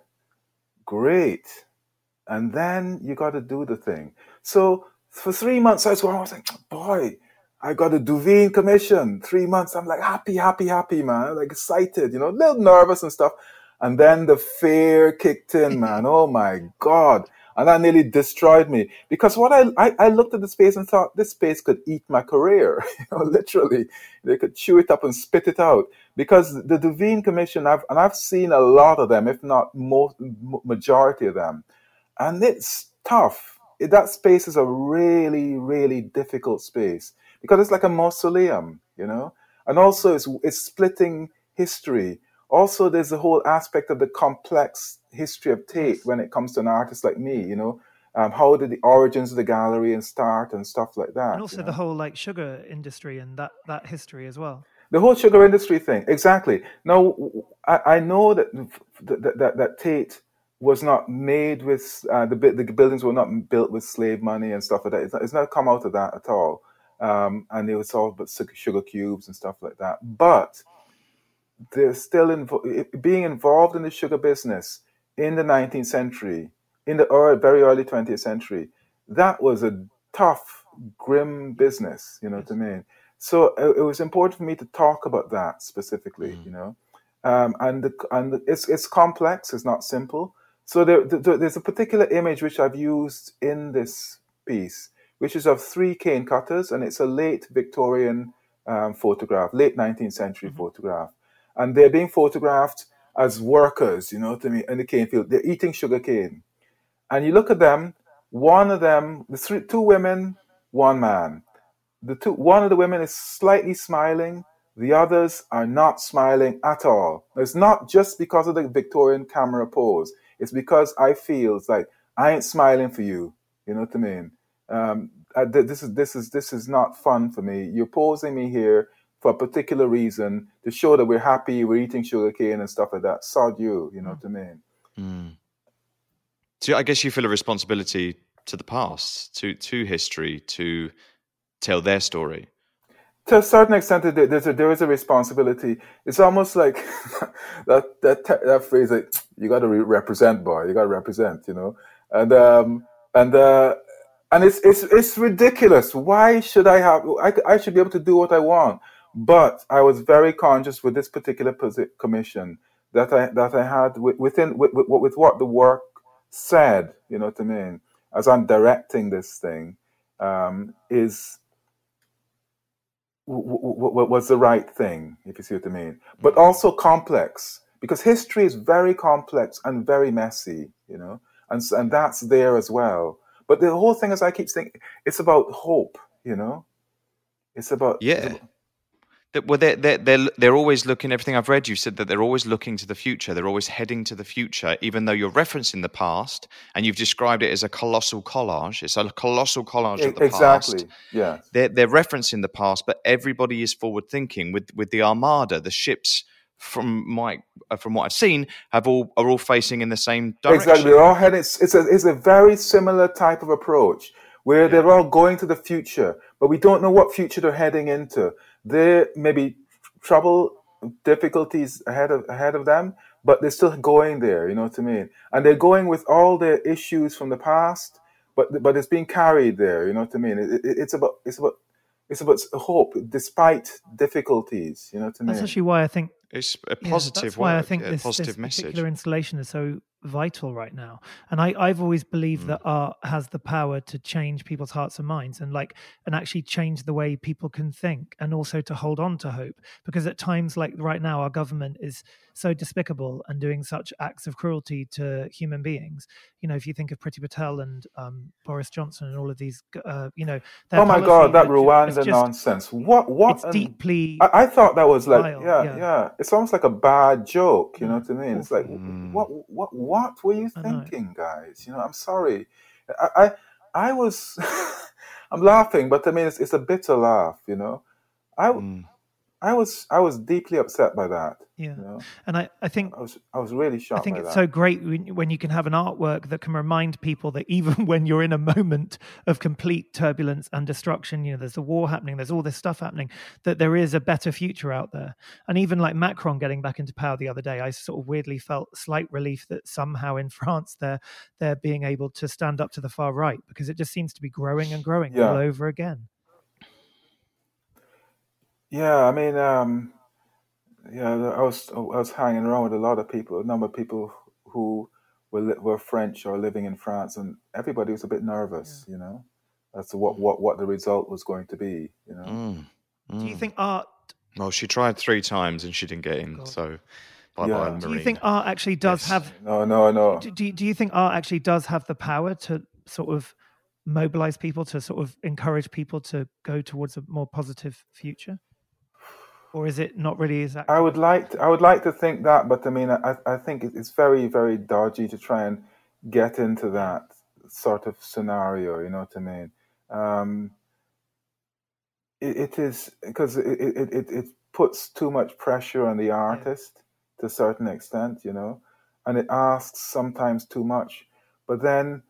Great. And then you got to do the thing. So for three months, I was going. I was like, boy, I got a Duveen commission. Three months. I'm like happy, happy, happy, man. Like excited, you know, a little nervous and stuff. And then the fear kicked in, man. Oh my God. And that nearly destroyed me, because what I, I I looked at the space and thought, this space could eat my career, you know, literally. They could chew it up and spit it out, because the Duveen Commission, I've and I've seen a lot of them, if not most majority of them, and it's tough. That space is a really really difficult space, because it's like a mausoleum, you know, and also it's it's splitting history. Also, there's the whole aspect of the complex history of Tate when it comes to an artist like me, you know. Um, how did the origins of the gallery and start and stuff like that. And also you know? The whole like sugar industry and that, that history as well. The whole sugar industry thing, exactly. Now, I, I know that, that that that Tate was not made with, uh, the the buildings were not built with slave money and stuff like that. It's not, it's not come out of that at all. Um, and it was all but sugar cubes and stuff like that. But they're still invo- being involved in the sugar business in the nineteenth century, in the early, very early twentieth century. That was a tough, grim business, you know what I mean? So it, it was important for me to talk about that specifically, mm. you know. Um, and the, and the, it's it's complex, it's not simple. So there, there, there's a particular image which I've used in this piece, which is of three cane cutters, and it's a late Victorian um, photograph, late nineteenth century mm-hmm. photograph. And they're being photographed as workers, you know what I mean, in the cane field. They're eating sugar cane. And you look at them, one of them, the three, two women, one man. The two, one of the women is slightly smiling. The others are not smiling at all. It's not just because of the Victorian camera pose. It's because I feel it's like, I ain't smiling for you. You know what I mean? Um, I, this is this is this is not fun for me. You're posing me here for a particular reason, to show that we're happy, we're eating sugar cane and stuff like that. Sod you, you know mm. what I mean? Mm. So I guess you feel a responsibility to the past, to to history, to tell their story. To a certain extent, there's a, there is a responsibility. It's almost like that that that phrase, like, you got to re- represent, boy. You got to represent, you know. And um, and uh, and it's it's it's ridiculous. Why should I have? I I should be able to do what I want. But I was very conscious with this particular commission that I that I had with, within with, with, with what the work said, you know what I mean, as I'm directing this thing, um, is w- w- w- was the right thing, if you see what I mean. But also complex, because history is very complex and very messy, you know, and and that's there as well. But the whole thing, as I keep saying, it's about hope, you know. It's about yeah. It's about, That, well, they're, they're, they're, they're always looking, everything I've read, you said that they're always looking to the future. They're always heading to the future, even though you're referencing the past, and you've described it as a colossal collage. It's a colossal collage of the exactly. past. Yeah. They're, they're referencing the past, but everybody is forward thinking. With with the Armada, the ships, from my from what I've seen, have all are all facing in the same direction. Exactly. They're all headed. It's a it's a very similar type of approach where yeah. they're all going to the future, but we don't know what future they're heading into. There may be trouble, difficulties ahead of ahead of them, but they're still going there. You know what I mean? And they're going with all the issues from the past, but but it's being carried there. You know what I mean? It, it, it's about it's about it's about hope despite difficulties. You know what I mean? That's actually why I think it's a positive. Yeah, that's why word, I think yeah, this, positive this message. particular installation is so vital right now. And I, I've always believed mm. that art has the power to change people's hearts and minds, and like and actually change the way people can think, and also to hold on to hope. Because at times like right now, our government is so despicable and doing such acts of cruelty to human beings. You know, if you think of Priti Patel and um, Boris Johnson and all of these, uh, you know, oh my God, that Rwanda just, nonsense! What? What? It's an, deeply. I, I thought that was like, vile, yeah, yeah, yeah. It's almost like a bad joke. You know what I mean? It's like, mm. what, what, what were you thinking, guys? You know, I'm sorry. I, I, I was, I'm laughing, but I mean, it's, it's a bitter laugh. You know, I. Mm. I was I was deeply upset by that. Yeah, you know? and I, I think I was I was really shocked. I think by it's that. so great when, when you can have an artwork that can remind people that even when you're in a moment of complete turbulence and destruction, you know, there's a war happening, there's all this stuff happening, that there is a better future out there. And even like Macron getting back into power the other day, I sort of weirdly felt slight relief that somehow in France they're they're being able to stand up to the far right, because it just seems to be growing and growing yeah. all over again. Yeah, I mean, um, yeah, I was I was hanging around with a lot of people, a number of people who were were French or living in France, and everybody was a bit nervous, yeah. you know, as to what, what, what the result was going to be, you know. Mm, mm. Do you think art? Well, she tried three times and she didn't get in, God. so bye yeah. bye, Do Marine. you think art actually does yes. have? No, no, no. Do, do do you think art actually does have the power to sort of mobilize people, to sort of encourage people to go towards a more positive future? Or is it not really as active? I would like to, I would like to think that, but I mean, I, I think it's very, very dodgy to try and get into that sort of scenario. You know what I mean? Um, it, it is because it, it, it, it puts too much pressure on the artist yeah. to a certain extent, you know, and it asks sometimes too much. But then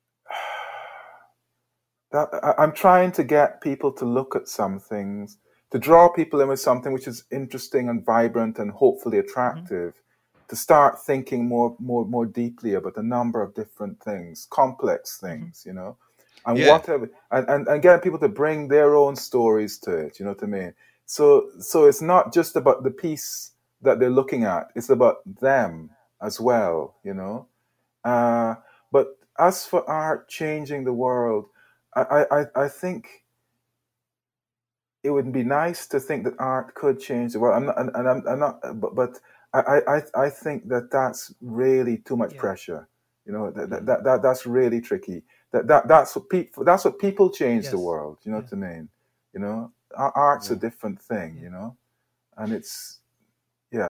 that I, I'm trying to get people to look at some things, to draw people in with something which is interesting and vibrant and hopefully attractive, mm-hmm. to start thinking more, more, more deeply about a number of different things, complex things, mm-hmm. you know, and yeah. whatever, and, and, and get people to bring their own stories to it. You know what I mean? So, so it's not just about the piece that they're looking at; it's about them as well. You know, uh, but as for art changing the world, I, I, I think. It would be nice to think that art could change the world. I'm not, and, and I'm, I'm not, but, but I, I, I think that that's really too much yeah. pressure. You know, that, that, that, that that's really tricky. That, that, that's what people, that's what people change yes. the world. You know yeah. what I mean? You know, art's yeah. a different thing. Yeah. You know, and it's yeah.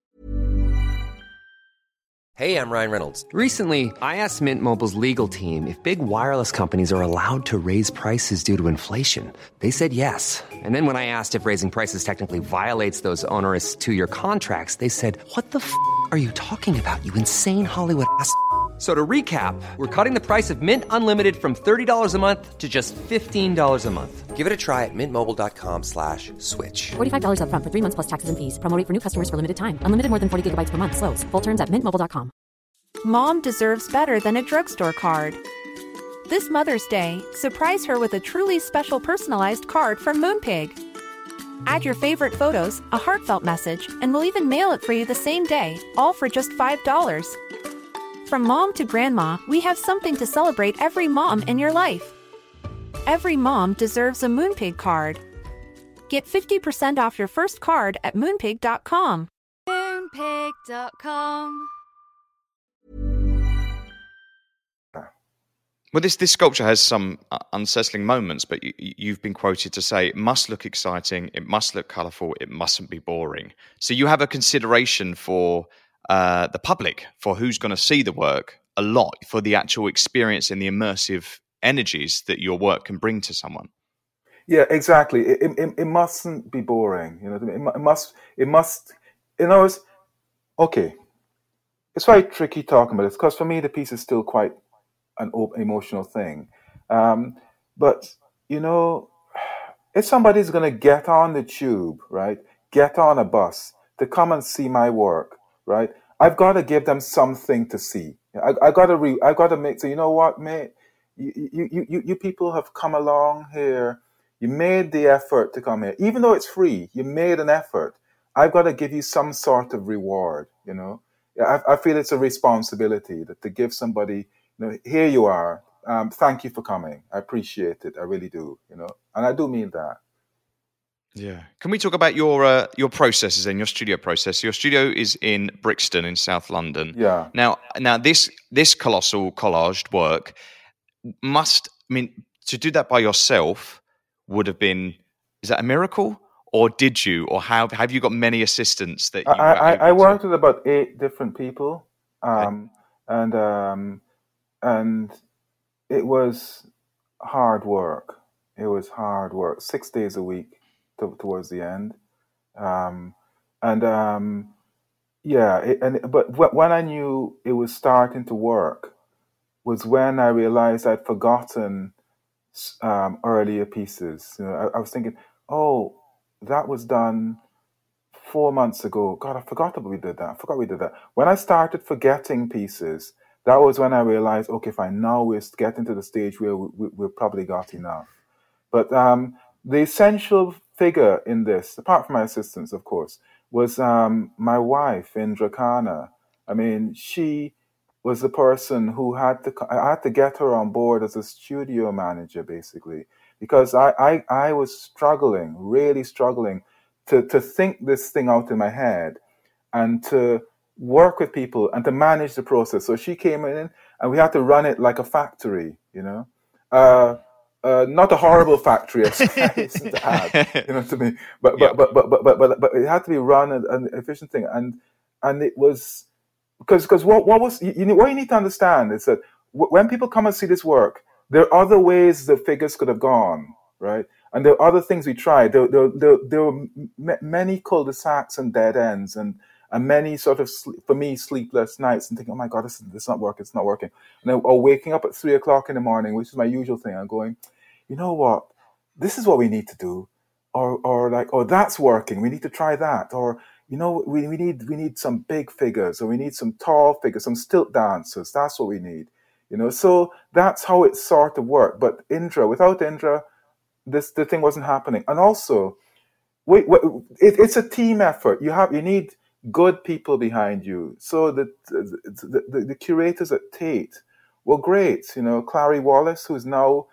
Hey, I'm Ryan Reynolds. Recently, I asked Mint Mobile's legal team if big wireless companies are allowed to raise prices due to inflation. They said yes. And then when I asked if raising prices technically violates those onerous two-year contracts, they said, "What the f*** are you talking about, you insane Hollywood ass f- So to recap, we're cutting the price of Mint Unlimited from thirty dollars a month to just fifteen dollars a month. Give it a try at mintmobile.com slash switch. forty-five dollars up front for three months plus taxes and fees. Promo rate for new customers for limited time. Unlimited more than forty gigabytes per month. Slows full terms at mint mobile dot com. Mom deserves better than a drugstore card. This Mother's Day, surprise her with a truly special personalized card from Moonpig. Add your favorite photos, a heartfelt message, and we'll even mail it for you the same day, all for just five dollars. From mom to grandma, we have something to celebrate every mom in your life. Every mom deserves a Moonpig card. Get fifty percent off your first card at moonpig dot com. moonpig dot com. Well, this, this sculpture has some uh, unsettling moments, but you, you've been quoted to say it must look exciting, it must look colourful, it mustn't be boring. So you have a consideration for uh, the public, for who's going to see the work a lot, for the actual experience and the immersive energies that your work can bring to someone. Yeah, exactly. It, it, it mustn't be boring. You know what I mean? It must, it must, you know, it's, okay. It's very tricky talking about this because for me, the piece is still quite an emotional thing. Um, but, you know, if somebody's going to get on the tube, right, get on a bus to come and see my work, right, I've got to give them something to see. I, I got to re, I got to make, so you know what, mate, you, you, you, you people have come along here. You made the effort to come here. Even though it's free, you made an effort. I've got to give you some sort of reward, you know. I, I feel it's a responsibility that to give somebody, you know, here you are. Um, thank you for coming. I appreciate it. I really do, you know. And I do mean that. Yeah. Can we talk about your uh, your processes and your studio process? Your studio is in Brixton in South London. Yeah. Now, now this this colossal collaged work must, I mean, to do that by yourself would have been, is that a miracle? Or did you, or how have you got many assistants that you I, I, I worked to... with about eight different people. Um, okay. and um, and it was hard work. It was hard work, six days a week to, towards the end. Um, and um, yeah, it, and but when I knew it was starting to work was when I realized I'd forgotten um, earlier pieces. You know, I, I was thinking, oh, that was done four months ago. God, I forgot that we did that. I forgot we did that. When I started forgetting pieces, that was when I realized, okay, fine, now we're getting to the stage where we, we, we've probably got enough. But um, the essential figure in this, apart from my assistants, of course, was um, my wife, Indra Khanna. I mean, she was the person who had to, I had to get her on board as a studio manager, basically, because I, I, I was struggling, really struggling to, to think this thing out in my head and to work with people and to manage the process. So she came in and we had to run it like a factory, you know, uh, uh, not a horrible factory, I to add, you know what I mean? But, but, but, but, but, but, but, but it had to be run an, an efficient thing. And, and it was, because, because what, what was, you, you know, what you need to understand is that w- when people come and see this work, there are other ways the figures could have gone, right? And there are other things we tried. There, there, there, there were m- many cul-de-sacs and dead ends and, and many sort of, sleep, for me, sleepless nights and thinking, oh my God, this, this is not working, it's not working. And then, or waking up at three o'clock in the morning, which is my usual thing, and going, you know what, this is what we need to do. Or, or like, oh, that's working, we need to try that. Or, you know, we, we need we need some big figures, or we need some tall figures, some stilt dancers, that's what we need. You know, so that's how it sort of worked. But Indra, without Indra, this the thing wasn't happening. And also, wait, wait, it, it's a team effort. You have you need good people behind you. So the the, the, the curators at Tate were great. You know, Clary Wallace, who's now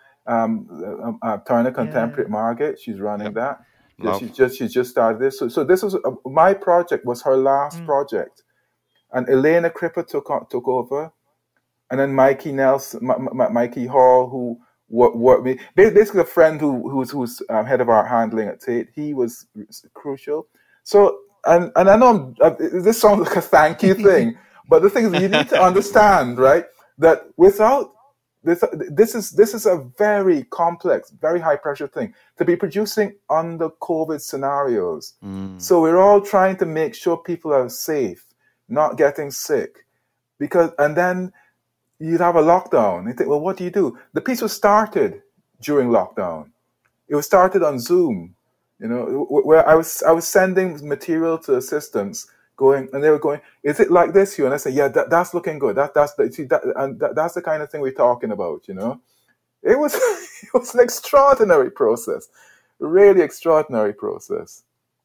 um, uh, uh, Turner Contemporary yeah. at Margate, she's running yep. that. Yeah, she just she just started this. So, so this was uh, my project. Was her last mm. project, and Elena Cripper took on, took over. And then Mikey Nelson, M- M- Mikey Hall, who worked, worked me, basically a friend who who's who's um, head of art handling at Tate. He was crucial. So, and and I know I'm, uh, this sounds like a thank you thing, but the thing is, you need to understand, right, that without this, this is this is a very complex, very high pressure thing to be producing under COVID scenarios. Mm. So we're all trying to make sure people are safe, not getting sick, because and then. You'd have a lockdown. You think, well, what do you do? The piece was started during lockdown. It was started on Zoom, you know, where I was I was sending material to assistants, going, and they were going, "Is it like this, Hugh?" And I said, "Yeah, that, that's looking good. That that's the see, that, and that, that's the kind of thing we're talking about." You know, it was it was an extraordinary process, really extraordinary process.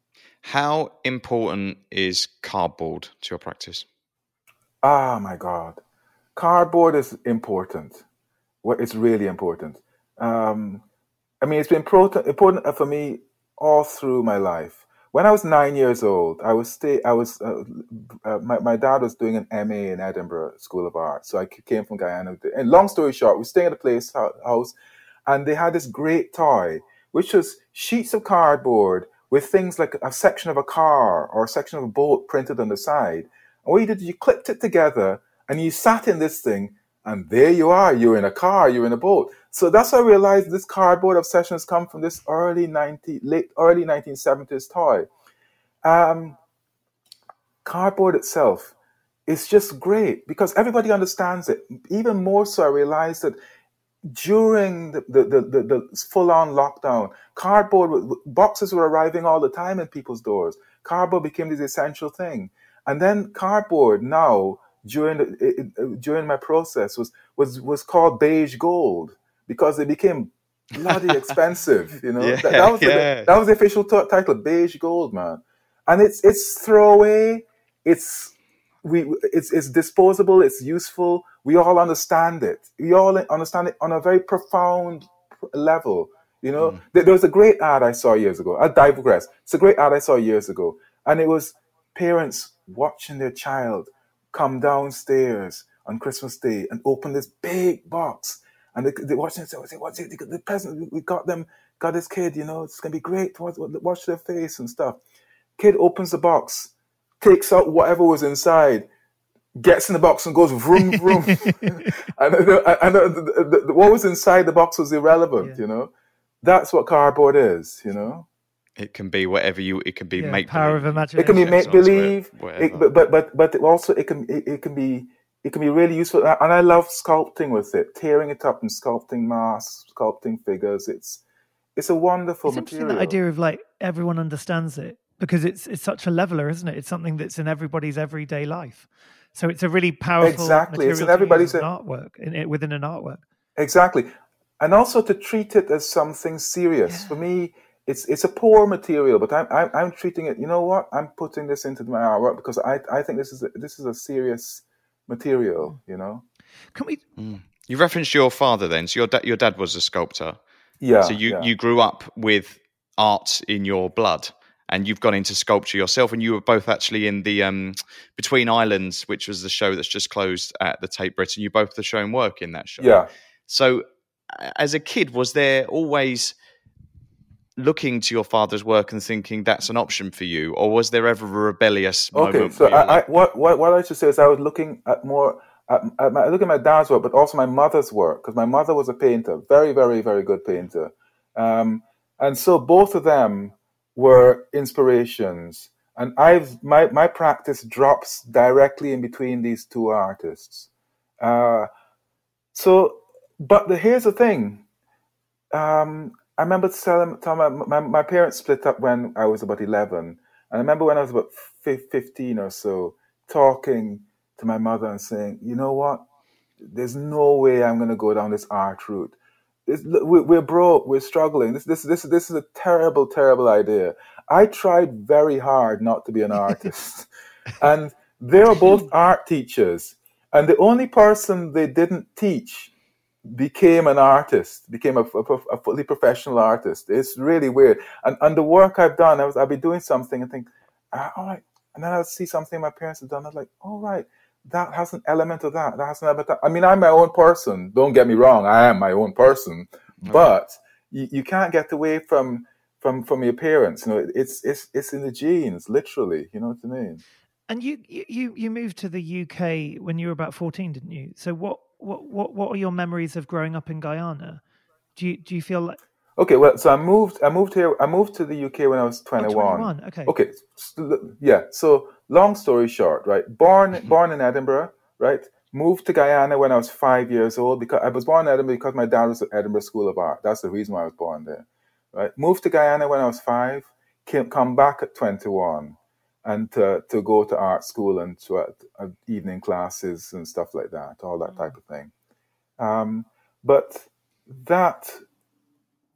How important is cardboard to your practice? Ah, my God. Cardboard is important. What it's really important. Um, I mean, it's been important, important for me all through my life. When I was nine years old, I was stay. I was uh, uh, my my dad was doing an M A in Edinburgh School of Art, so I came from Guyana. And long story short, we were staying at a place house, and they had this great toy, which was sheets of cardboard with things like a section of a car or a section of a boat printed on the side. And what you did, you clipped it together, and you sat in this thing, and there you are. You're in a car. You're in a boat. So that's how I realized this cardboard obsession has come from this early ninety, late early nineteen seventies toy. Um, cardboard itself is just great because everybody understands it. Even more so, I realized that during the, the, the, the, the full-on lockdown, cardboard boxes were arriving all the time in people's doors. Cardboard became this essential thing. And then cardboard now, during the, it, during my process, was, was, was called beige gold because it became bloody expensive. You know, yeah, that, that was yeah. the, that was the official t- title, beige gold, man. And it's it's throwaway. It's we it's it's disposable. It's useful. We all understand it. We all understand it on a very profound level. You know, mm. there, there was a great ad I saw years ago. I digress. It's a great ad I saw years ago, and it was parents watching their child come downstairs on Christmas Day and open this big box, and they, they watching it. Say, "What's it? The present we got them, got this kid. You know, it's gonna be great. Watch, watch their face and stuff." Kid opens the box, takes out whatever was inside, gets in the box and goes vroom, vroom. and and the, the, the, what was inside the box was irrelevant, yeah. you know? That's what cardboard is, you know? It can be whatever you, it can be yeah, make power believe. of imagination. It can be make believe, it, but, but, but, but also it can, it, it can be, it can be really useful. And I love sculpting with it, tearing it up and sculpting masks, sculpting figures. It's, it's a wonderful it's material. Interesting, the idea of like everyone understands it. Because it's it's such a leveler, isn't it? It's something that's in everybody's everyday life. So it's a really powerful exactly. material It's in to everybody's use in artwork in it within an artwork. Exactly, and also to treat it as something serious. Yeah. For me, it's it's a poor material, but I'm, I'm I'm treating it. You know what? I'm putting this into my artwork because I I think this is a, this is a serious material. You know. Can we? Mm. You referenced your father then. So your dad your dad was a sculptor. Yeah. So you yeah. you grew up with art in your blood. And you've gone into sculpture yourself, and you were both actually in the um, Between Islands, which was the show that's just closed at the Tate Britain. You both were showing work in that show. Yeah. So, as a kid, was there always looking to your father's work and thinking that's an option for you, or was there ever a rebellious moment? Okay, so I, like, I, what what what I should say is I was looking at more. At, at my, looking at my dad's work, but also my mother's work, because my mother was a painter, very, very, very good painter, um, and so both of them were inspirations, and I've my my practice drops directly in between these two artists. Uh, so, but the, here's the thing. Um, I remember telling, telling my, my my parents split up when I was about eleven, and I remember when I was about fifteen or so, talking to my mother and saying, "You know what? There's no way I'm going to go down this art route. It's, we're broke. We're struggling. This, this, this, this is a terrible, terrible idea." I tried very hard not to be an artist, and they were both art teachers, and the only person they didn't teach became an artist, became a, a, a fully professional artist. It's really weird. And and the work I've done, I was I'd be doing something and think, ah, all right, and then I'd see something my parents had done. I'm like, all right. That has an element of that. That has an element of that. I mean, I'm my own person. Don't get me wrong. I am my own person. Okay. But you, you can't get away from from from your parents. You know, it's it's it's in the genes, literally. You know what I mean? And you you you moved to the U K when you were about fourteen, didn't you? So what what what what are your memories of growing up in Guyana? Do you do you feel like? Okay, well, so I moved. I moved here. I moved to the U K when I was twenty-one. Oh, twenty-one. Okay. Okay. Yeah. So, long story short, right? Born, mm-hmm. born in Edinburgh, right? Moved to Guyana when I was five years old because I was born in Edinburgh because my dad was at Edinburgh School of Art. That's the reason why I was born there, right? Moved to Guyana when I was five. Came, come back at twenty-one, and to to go to art school and to uh, evening classes and stuff like that, all that type of thing. Um, but that.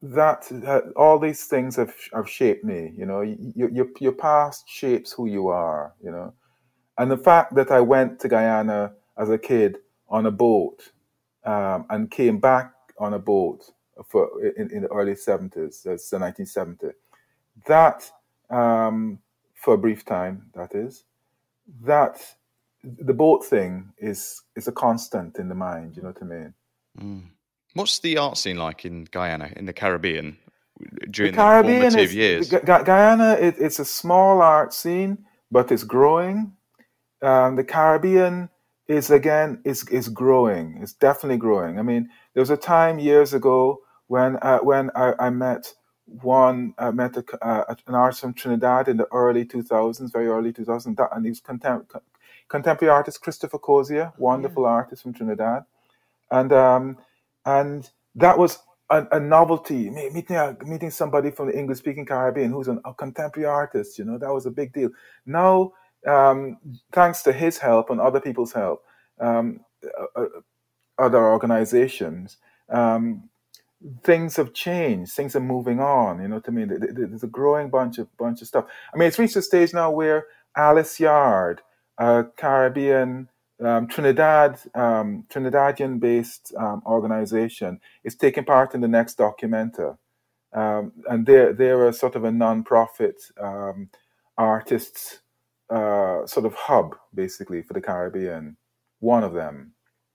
that uh, all these things have have shaped me. You know, your your your past shapes who you are. You know, and the fact that I went to Guyana as a kid on a boat um, and came back on a boat for in, in the early seventies, that's the nineteen seventy. That um, for a brief time, that is, that the boat thing is is a constant in the mind. You know what I mean? Mm. What's the art scene like in Guyana, in the Caribbean, during the, Caribbean the formative is, years? Gu- Guyana, it, it's a small art scene, but it's growing. Um, the Caribbean is again is is growing. It's definitely growing. I mean, there was a time years ago when uh, when I, I met one I met a, uh, an artist from Trinidad in the early two thousands, very early two thousands, and he was contem- contemporary artist Christopher Cozier, wonderful yeah. artist from Trinidad, and um, and that was a, a novelty. Meeting a, meeting somebody from the English speaking Caribbean who's an, a contemporary artist, you know, that was a big deal. Now. Um, thanks to his help and other people's help, um, uh, other organizations, um, things have changed. Things are moving on. You know what I mean? There's a growing bunch of bunch of stuff. I mean, it's reached a stage now where Alice Yard, a Caribbean, um, Trinidad, um, Trinidadian-based um, organization, is taking part in the next Documenta, um, and they're they're a sort of a non-profit um, artists. Uh, sort of hub, basically, for the Caribbean. One of them.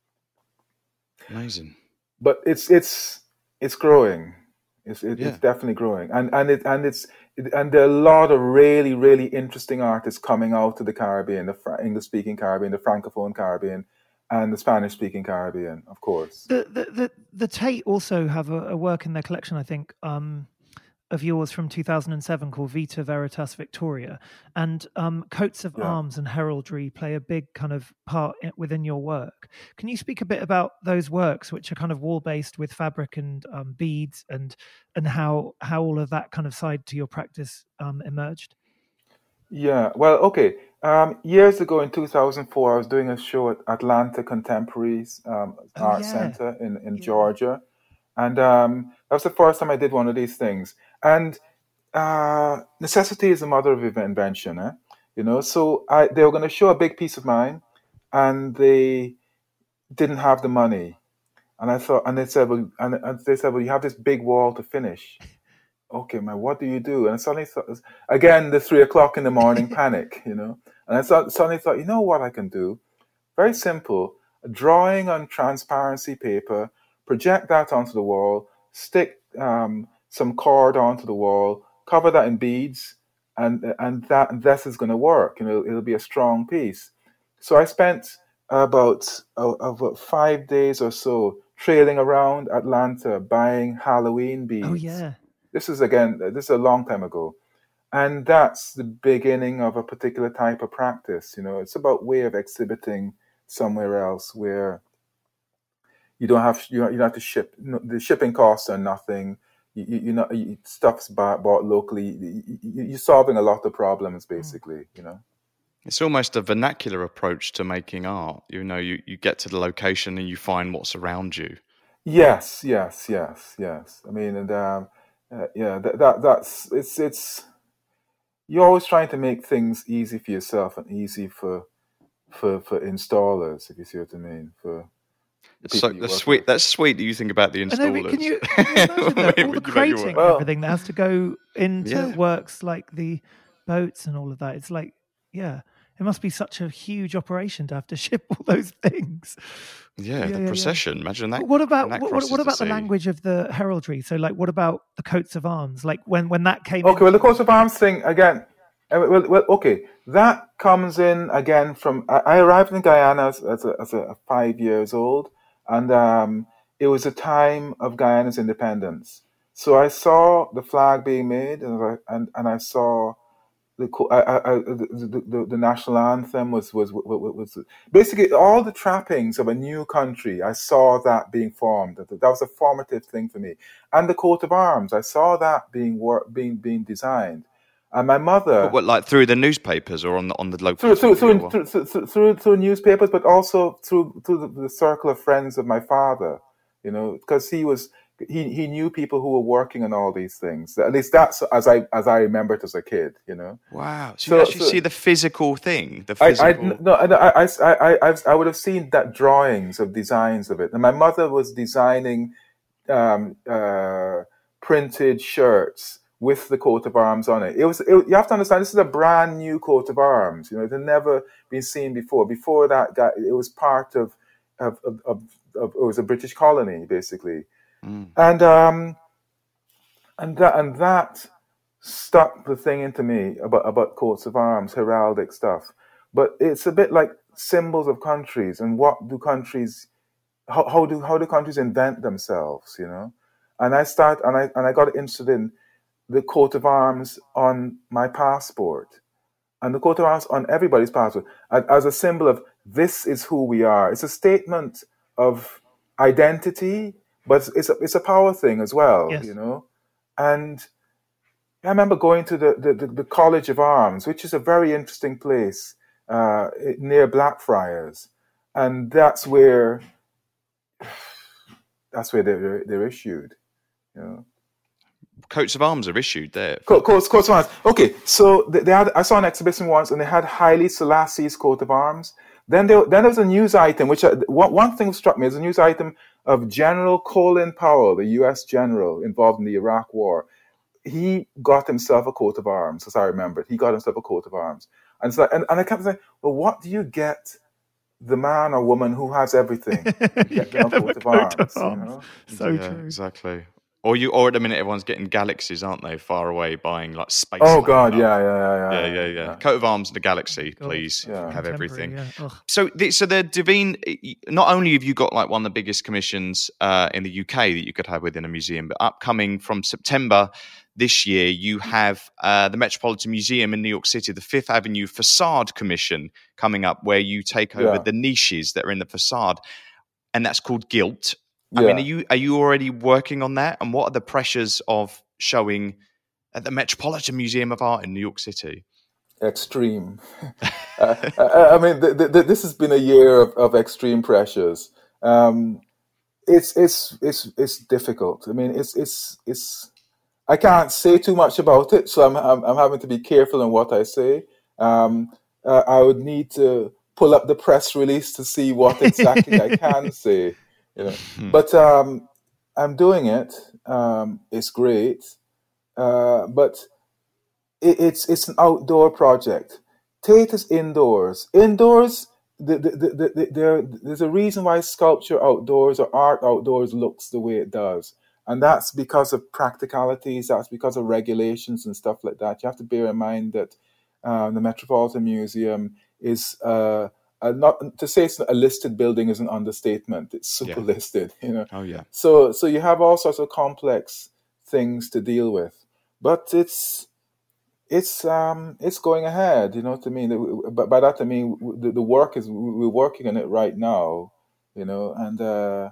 Amazing. But it's it's it's growing. It's it, yeah. it's definitely growing, and and it and it's it, and there are a lot of really really interesting artists coming out of the Caribbean, the Fra- English-speaking Caribbean, the Francophone Caribbean, and the Spanish-speaking Caribbean, of course. The the the, the Tate also have a, a work in their collection, I think. Um... of yours from two thousand seven called Vita Veritas Victoria, and um, coats of yeah. arms and heraldry play a big kind of part in, within your work. Can you speak a bit about those works, which are kind of wall-based with fabric and um, beads, and and how how all of that kind of side to your practice um, emerged? Yeah, well, okay. Um, years ago in two thousand four, I was doing a show at Atlanta Contemporaries um, oh, Art yeah. Center in, in yeah. Georgia. And um, that was the first time I did one of these things. And uh, necessity is the mother of invention, eh? You know. So I, they were going to show a big piece of mine, and they didn't have the money. And I thought, and they said, well, and, and they said, well, you have this big wall to finish. Okay, man, what do you do? And I suddenly thought, again, the three o'clock in the morning panic, you know. And I thought, suddenly thought, you know what I can do? Very simple: a drawing on transparency paper. Project that onto the wall, stick um, some cord onto the wall, cover that in beads, and and that and this is going to work. You know, it'll be a strong piece. So I spent about uh, about five days or so trailing around Atlanta buying Halloween beads. Oh yeah, this is again this is a long time ago, and that's the beginning of a particular type of practice. You know, it's about way of exhibiting somewhere else where. You don't have you don't, you don't have to ship. The shipping costs are nothing. You, you, you know, you, stuff's bought, bought locally. You, you, you're solving a lot of problems, basically. You know, it's almost a vernacular approach to making art. You know, you, you get to the location and you find what's around you. Yes, yes, yes, yes. I mean, and um, uh, yeah, that, that that's it's it's. You're always trying to make things easy for yourself and easy for for for installers, if you see what I mean. For So that's sweet. With. That's sweet that you think about the installers. Know, can you, can you imagine that? All the crating well, and everything that has to go into yeah. works like the boats and all of that. It's like, yeah, it must be such a huge operation to have to ship all those things. Yeah, yeah the yeah, procession. Yeah. Imagine that. What about that what, what about the sea. language of the heraldry? So, like, what about the coats of arms? Like when when that came. Okay, in- well, the coats of arms thing again. Well, well, okay, that comes in again from. I, I arrived in Guyana as, as, a, as a five years old. And um, it was a time of Guyana's independence. So I saw the flag being made, and I, and, and I saw the, I, I, the, the the national anthem was was, was was basically all the trappings of a new country. I saw that being formed. That was a formative thing for me. And the coat of arms, I saw that being work, being being designed. And my mother, but what, like through the newspapers or on the on the local through through through, through, through, through through newspapers, but also through through the, the circle of friends of my father, you know, because he was he he knew people who were working on all these things. At least that's as I as I remember it as a kid, you know. Wow! So, So- you actually so- see the physical thing, the I, I physical. no, I, I, I, I, I would have seen that drawings of designs of it. And my mother was designing um, uh, printed shirts with the coat of arms on it. It was. It, you have to understand, this is a brand new coat of arms. You know, it had never been seen before. Before that, that it was part of of, of, of, of it was a British colony basically, Mm. and um, and that and that stuck the thing into me about about coats of arms, heraldic stuff. But it's a bit like symbols of countries, and what do countries, how, how do how do countries invent themselves, you know? And I start and I and I got interested in the coat of arms on my passport, and the coat of arms on everybody's passport as, as a symbol of this is who we are. It's a statement of identity, but it's a it's a power thing as well, Yes. you know. And I remember going to the, the, the, the College of Arms, which is a very interesting place uh, near Blackfriars, and that's where that's where they're they're issued. You know, Coats of arms are issued there. Co- coats coats of arms. Okay, so they, they had I saw an exhibition once, and they had Haile Selassie's coat of arms. Then there then there was a news item, which I, one one thing struck me as a news item of General Colin Powell, the U S general involved in the Iraq War. He got himself a coat of arms, as I remember it. He got himself a coat of arms. And so, and, and I kept saying, well, what do you get the man or woman who has everything? You Get them get them a coat of you arms. know? So yeah, true. exactly. Or you, or at the minute, everyone's getting galaxies, aren't they? Far away, buying like space. Oh, land God, up. yeah, yeah, yeah. Yeah, yeah, yeah. Coat of arms and the galaxy, God, please. Yeah. Have everything. Contemporary, yeah. Ugh. So, the, so the Divine. Not only have you got like one of the biggest commissions uh, in the U K that you could have within a museum, but upcoming from September this year, you have uh, the Metropolitan Museum in New York City, the Fifth Avenue Facade Commission coming up, where you take over Yeah. the niches that are in the facade, and that's called Gilt. I Yeah. mean, are you are you already working on that? And what are the pressures of showing at the Metropolitan Museum of Art in New York City? Extreme. uh, I, I mean, th- th- th- this has been a year of, of extreme pressures. Um, it's it's it's it's difficult. I mean, it's it's it's. I can't say too much about it, so I'm I'm, I'm having to be careful in what I say. Um, uh, I would need to pull up the press release to see what exactly I can say. You know, but um, I'm doing it. Um, it's great, uh, but it, it's it's an outdoor project. Tate is indoors. Indoors, the, the, the, the, the, there, there's a reason why sculpture outdoors or art outdoors looks the way it does. And that's because of practicalities, that's because of regulations and stuff like that. You have to bear in mind that um, the Metropolitan Museum is, uh, a not to say it's a listed building is an understatement. It's super Yeah. listed, you know. Oh yeah, So so you have all sorts of complex things to deal with. But it's it's um it's going ahead, you know what I mean? But by that I mean the, the work is we're working on it right now, you know, and uh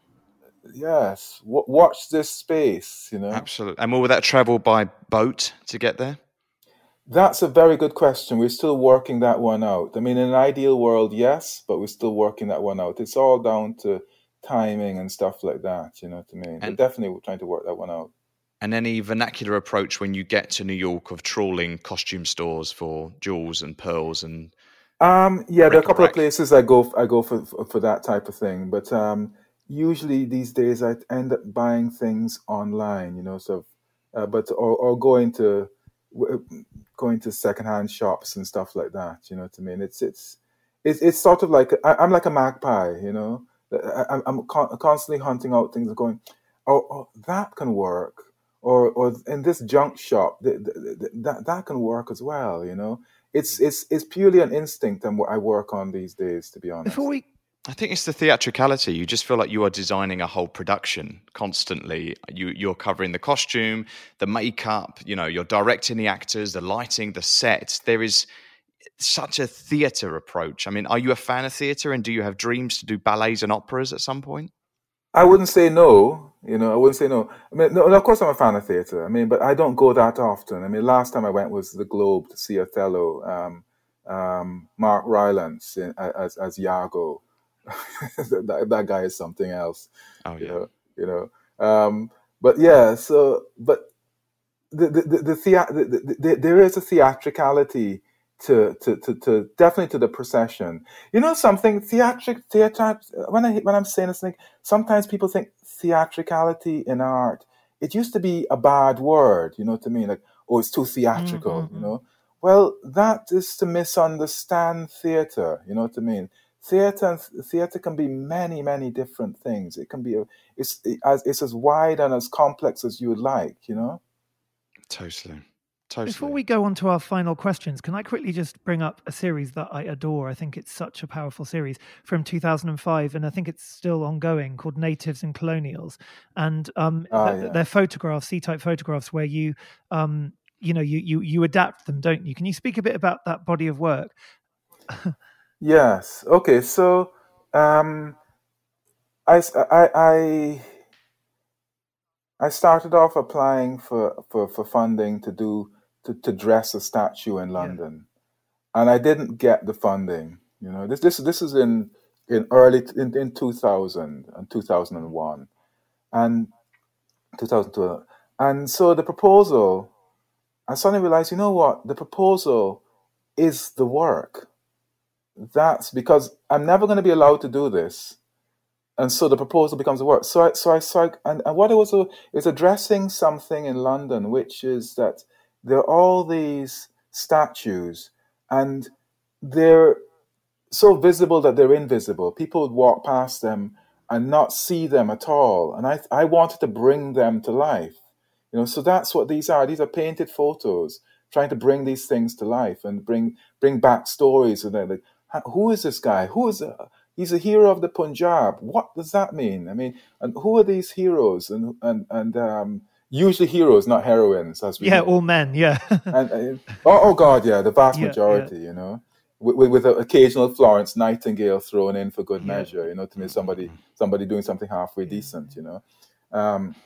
yes, w- watch this space, you know. absolutely. And will that travel by boat to get there? That's a very good question. We're still working that one out. I mean, in an ideal world, yes, but we're still working that one out. It's all down to timing and stuff like that, you know what I mean? And- but definitely we're trying to work that one out. And any vernacular approach when you get to New York of trawling costume stores for jewels and pearls and Um, yeah, there are a couple of Bric-a-brac. places I go I go for for, for that type of thing, but um, usually these days I end up buying things online, you know, so uh, but or, or going to w- going to secondhand shops and stuff like that, you know what I mean? It's it's it's, it's sort of like I, I'm like a magpie, you know. I, I'm I'm con- constantly hunting out things and going, oh, oh, that can work, or or in this junk shop th- th- th- that that can work as well, you know. It's it's it's purely an instinct and what I work on these days, to be honest. Before we I think it's the theatricality. You just feel like you are designing a whole production constantly. You, you're covering the costume, the makeup, you know, you're directing the actors, the lighting, the set. There is such a theatre approach. I mean, are you a fan of theatre, and do you have dreams to do ballets and operas at some point? I wouldn't say no, you know, I wouldn't say no. I mean, no, of course I'm a fan of theatre. I mean, but I don't go that often. I mean, last time I went was the Globe to see Othello, um, um, Mark Rylance in, as as Iago. that, that guy is something else. Oh, You yeah. know, you know. Um, but yeah, so but the the the, the, thea- the, the, the there is a theatricality to, to to to definitely to the procession. You know something theatric theater when I when I'm saying this thing, sometimes people think theatricality in art. It used to be a bad word, you know what I mean? Like, oh, it's too theatrical, Mm-hmm. you know. Well, that is to misunderstand theater, you know what I mean? Theater and theater can be many, many different things. It can be a, it's as it's as wide and as complex as you would like, you know. Totally. Totally. Before we go on to our final questions, can I quickly just bring up a series that I adore? I think it's such a powerful series from two thousand five, and I think it's still ongoing, called Natives and Colonials. And um, Ah, th- yeah. they're photographs, C-type photographs, where you, um, you know, you, you you adapt them, don't you? Can you speak a bit about that body of work? Yes. Okay. So, um, I, I, I, I started off applying for, for, for funding to do to, to dress a statue in Yeah. London, and I didn't get the funding. You know, this this this is in in early in, in two thousand and two thousand one and two thousand two, and so the proposal. I suddenly realized, you know what? The proposal is the work. That's because I'm never going to be allowed to do this. And so the proposal becomes a work. So I, so I, so I and, and what it was uh, is addressing something in London, which is that there are all these statues, and they're so visible that they're invisible. People would walk past them and not see them at all. And I, I wanted to bring them to life. You know, so that's what these are. These are painted photos, trying to bring these things to life and bring bring back stories. And they're like, who is this guy? Who is a, he's a hero of the Punjab? What does that mean? I mean, and who are these heroes? And and and um, usually heroes, not heroines, as we Yeah, know. all men. Yeah. and, and oh, oh God, yeah, the vast Yeah, majority. yeah. You know, with, with an occasional Florence Nightingale thrown in for good Yeah. measure. You know, to me, somebody somebody doing something halfway decent. You know. Um,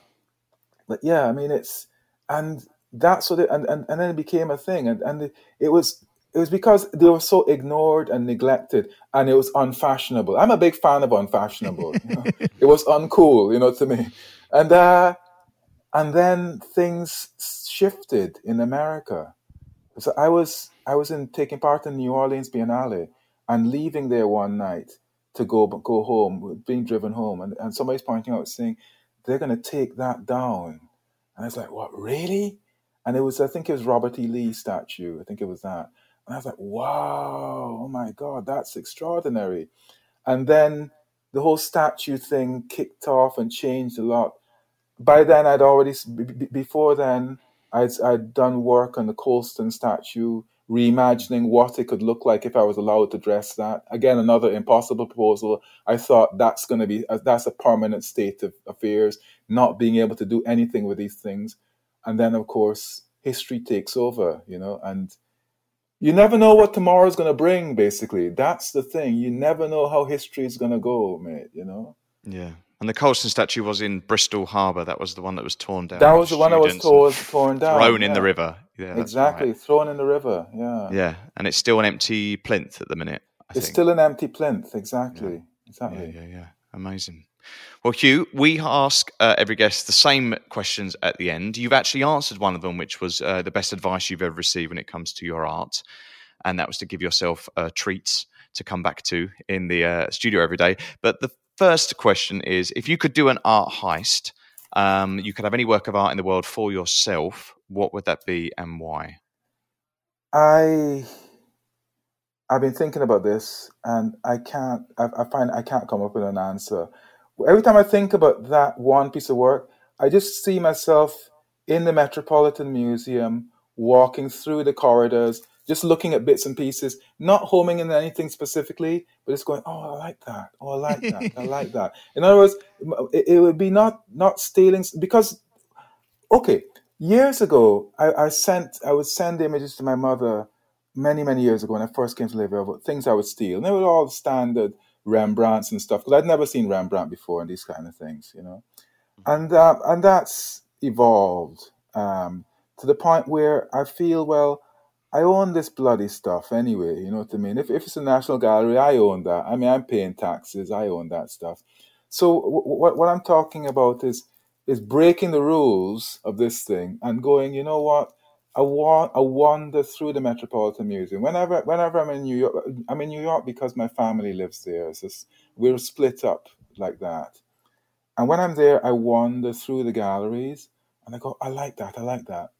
But yeah, I mean, it's, and that's what it, and, and, and then it became a thing. And, and it, it was, it was because they were so ignored and neglected, and it was unfashionable. I'm a big fan of unfashionable. You know? It was uncool, you know, to me. And, uh, and then things shifted in America. So I was, I was in taking part in New Orleans Biennale and leaving there one night to go, go home, being driven home. And, and somebody's pointing out, saying, they're going to take that down. And I was like, what, really? And it was, I think it was Robert E. Lee statue. I think it was that. And I was like, wow, oh my God, that's extraordinary. And then the whole statue thing kicked off and changed a lot. By then, I'd already, b- before then, I'd, I'd done work on the Colston statue, reimagining what it could look like if I was allowed to dress that. Again, another impossible proposal. I thought that's going to be, that's a permanent state of affairs, not being able to do anything with these things. And then, of course, history takes over, you know, and you never know what tomorrow is going to bring, basically. That's the thing. You never know how history is going to go, mate, you know? Yeah. And the Colston statue was in Bristol Harbour. That was the one that was torn down. That was the one that was torn, torn down. Thrown yeah. in the river. Yeah, that's exactly, right. Thrown in the river, yeah. Yeah, and it's still an empty plinth at the minute, I It's think. still an empty plinth, exactly. Yeah. Exactly. Yeah, yeah, yeah. Amazing. Well, Hugh, we ask uh, every guest the same questions at the end. You've actually answered one of them, which was uh, the best advice you've ever received when it comes to your art. And that was to give yourself uh, treats to come back to in the uh, studio every day. But the first question is, if you could do an art heist, um, you could have any work of art in the world for yourself, what would that be and why? I, I've been thinking about this, and I can't, I, I find I can't come up with an answer. Every time I think about that one piece of work, I just see myself in the Metropolitan Museum, walking through the corridors, just looking at bits and pieces, not homing in anything specifically, but just going, oh, I like that. Oh, I like that. I like that. In other words, it, it would be not not stealing, because, okay, years ago, I, I sent, I would send images to my mother many, many years ago when I first came to live here about things I would steal. And they were all standard Rembrandts and stuff, because I'd never seen Rembrandt before and these kind of things, you know. And uh, and that's evolved um, to the point where I feel, well, I own this bloody stuff anyway, you know what I mean? If if it's a National Gallery, I own that. I mean, I'm paying taxes, I own that stuff. So w- w- what I'm talking about is is breaking the rules of this thing and going, you know what? I want I wander through the Metropolitan Museum. Whenever whenever I'm in New York, I'm in New York because my family lives there. It's just, we're split up like that. And when I'm there, I wander through the galleries and I go, I like that, I like that.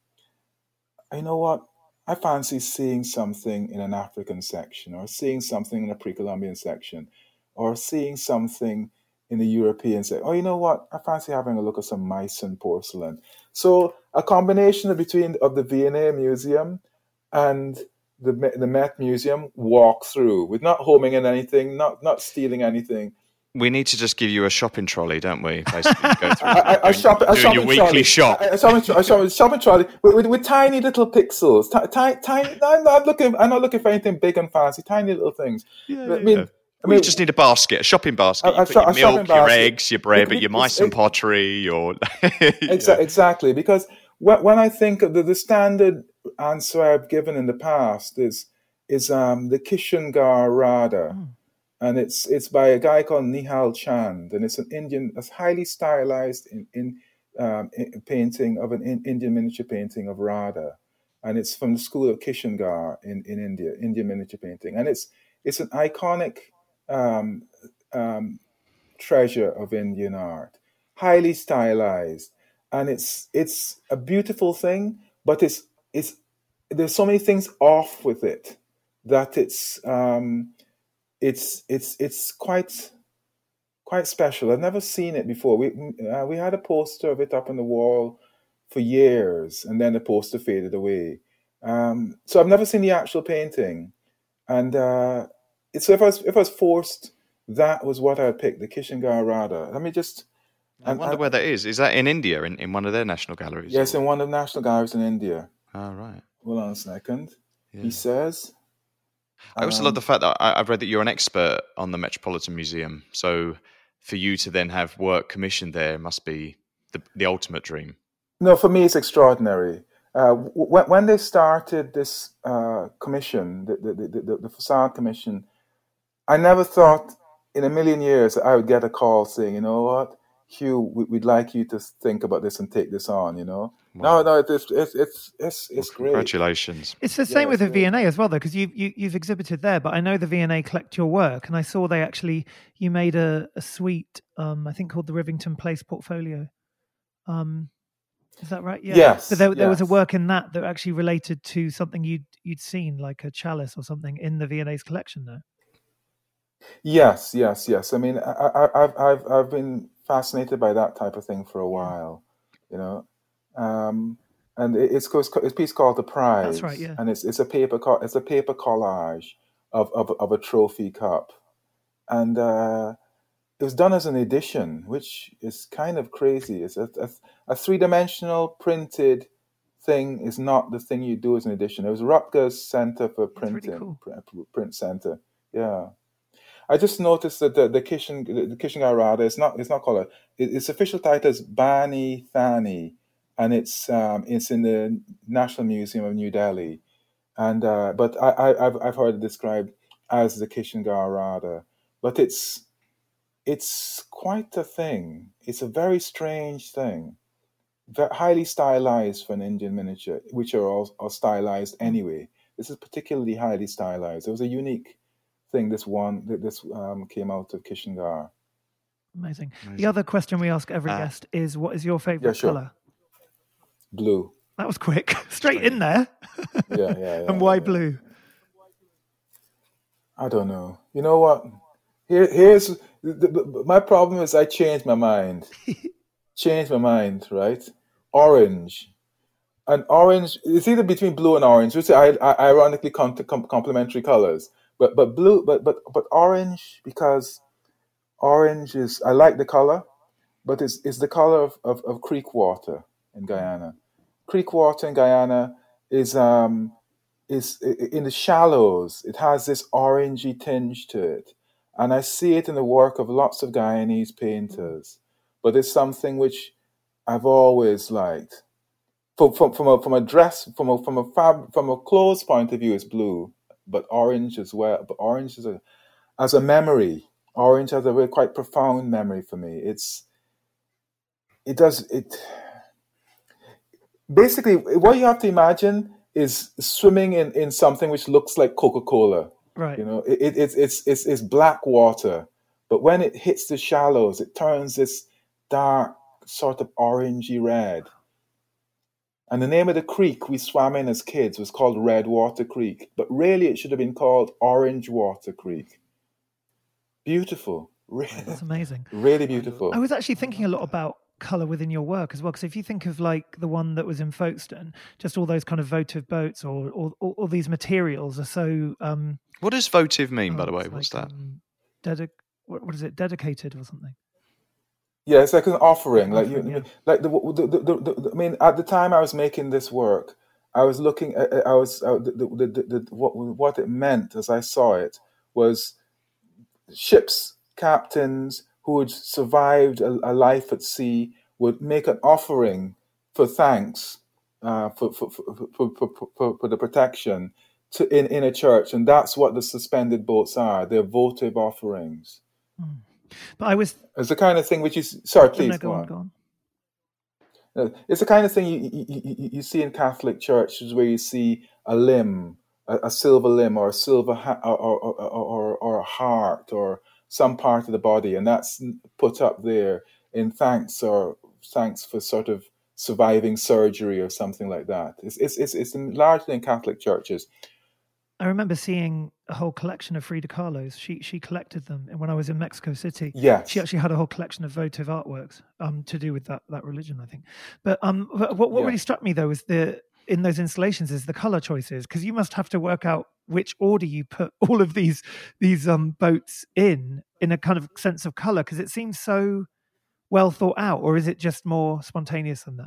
You know what? I fancy seeing something in an African section, or seeing something in a pre-Columbian section, or seeing something in the European section. Oh, you know what? I fancy having a look at some Meissen porcelain. So a combination of between of the V and A Museum and the the Met Museum walk through with not homing in anything, not not stealing anything. We need to just give you a shopping trolley, don't we? Basically, go through I, I, I doing, shop, doing I shop your weekly trolley. shop. I, I shop, I shop, shopping trolley with, with, with tiny little pixels. Ti- ti- tiny. I'm not looking. I'm not looking for anything big and fancy. Tiny little things. Yeah, I mean, yeah. I mean, you just need a basket, a shopping basket. A- You a put sho- your a shopping milk, your basket. eggs, your bread, but It- your it- mice and it- pottery, your Exa- Yeah. Exactly, because when, when I think of the, the standard answer I've given in the past is is um, the Kishangar Radha, Mm. and it's it's by a guy called Nihal Chand, and it's an Indian, a highly stylized in, in, um, in painting of an in, Indian miniature painting of Radha, and it's from the school of Kishangar in, in India, Indian miniature painting, and it's it's an iconic um, um, treasure of Indian art, highly stylized, and it's it's a beautiful thing, but it's it's there's so many things off with it that it's um, it's it's it's quite quite special. I've never seen it before. We uh, we had a poster of it up on the wall for years, and then the poster faded away. Um, so I've never seen the actual painting, and uh, it's, so if I was if I was forced, that was what I'd pick, the Kishangar Radha. Let me just. I And, wonder and, where that is. Is that in India, in, in one of their national galleries? yes, or- in one of the national galleries in India. Oh, right. Hold on a second. Yeah. He says. I also um, love the fact that I, I've read that you're an expert on the Metropolitan Museum. So for you to then have work commissioned there must be the, the ultimate dream. No, for me, it's extraordinary. Uh, when, when they started this uh, commission, the, the, the, the, the facade commission, I never thought in a million years I would get a call saying, you know what, Hugh, we, we'd like you to think about this and take this on, you know? Wow. No, no, it's it's it's it's, it's Well, great. congratulations. It's the Yeah, same with the it's great. V and A as well, though, because you, you, you've exhibited there, but I know the V and A collect your work, and I saw they actually, you made a, a suite, um, I think called the Rivington Place Portfolio. Um, is that right? Yeah. Yes, But there, there was a yes. work in that that actually related to something you'd you'd seen, like a chalice or something, in the V and A's collection there. Yes, yes, yes. I mean, I, I, I've I've I've been fascinated by that type of thing for a while, you know. Um, and it- it's it's it's a piece called The Prize. That's right, yeah. And it's it's a paper co- it's a paper collage of of, of a trophy cup, and uh, it was done as an edition, which is kind of crazy. It's a a, a three dimensional printed thing is not the thing you do as an edition. It was Rutgers Center for That's really Printing, cool. pr- print center. Yeah. I just noticed that the the Kishan the, the Kishangar Radha, it's not it's not called a, it, its official title is Bani Thani, and it's um it's in the National Museum of New Delhi, and uh, but I, I I've I've heard it described as the Kishangar Radha, but it's it's quite a thing. It's a very strange thing, very highly stylized for an Indian miniature, which are all are stylized anyway. This is particularly highly stylized. It was a unique thing. This one, th- this um, came out of Kishangar. Amazing. The Amazing. other question we ask every Uh, guest is, what is your favorite Yeah, sure. color? Blue. That was quick. Straight Straight in in. there. Yeah, yeah, yeah. And why yeah. blue? I don't know. You know what? Here, here's the, the, my problem is I changed my mind. changed my mind, right? Orange. And orange, it's either between blue and orange, which are I, I, ironically com- com- complementary colors. But but blue, but but but orange, because orange is, I like the color, but it's it's the color of, of, of creek water in Guyana. Creek water in Guyana is um is i- i- in the shallows. It has this orangey tinge to it, and I see it in the work of lots of Guyanese painters. But it's something which I've always liked. From from, from a from a dress from a from a fab from a clothes point of view, it's blue, but orange as well. But orange is a as a memory. Orange has a very quite profound memory for me. It's it does it. Basically, what you have to imagine is swimming in, in something which looks like Coca-Cola. Right. You know, it, it, it's, it's it's it's black water, but when it hits the shallows, it turns this dark sort of orangey red. And the name of the creek we swam in as kids was called Redwater Creek, but really it should have been called Orange Water Creek. Beautiful. Really, that's amazing. Really beautiful. I was actually thinking a lot about colour within your work as well, because if you think of like the one that was in Folkestone, just all those kind of votive boats or or, or, or these materials are so... Um, what does votive mean, oh, by the way? What's like, that? Um, dedic- what, what is it? Dedicated or something? Yeah, it's like an offering. Like offering, you, yeah. like the the, the, the the I mean, at the time I was making this work, I was looking at, I was uh, the, the, the, the what what it meant as I saw it was ships, captains who had survived a, a life at sea would make an offering for thanks uh, for, for, for, for, for, for, for the protection to in, in a church, and that's what the suspended boats are. They're votive offerings. Mm. But I was... It's the kind of thing which you... Sorry, please, no, go, go on, on. Go on. No, it's the kind of thing you, you, you, you see in Catholic churches where you see a limb, a, a silver limb or a silver ha- or, or, or, or a heart or some part of the body, and that's put up there in thanks or thanks for sort of surviving surgery or something like that. It's it's it's, it's largely in Catholic churches. I remember seeing a whole collection of Frida Kahlo's. She she collected them, and when I was in Mexico City, yes. she actually had a whole collection of votive artworks um, to do with that that religion, I think. But um, what what yeah. really struck me though was the in those installations is the color choices, because you must have to work out which order you put all of these these um boats in in a kind of sense of color, because it seems so well thought out, or is it just more spontaneous than that?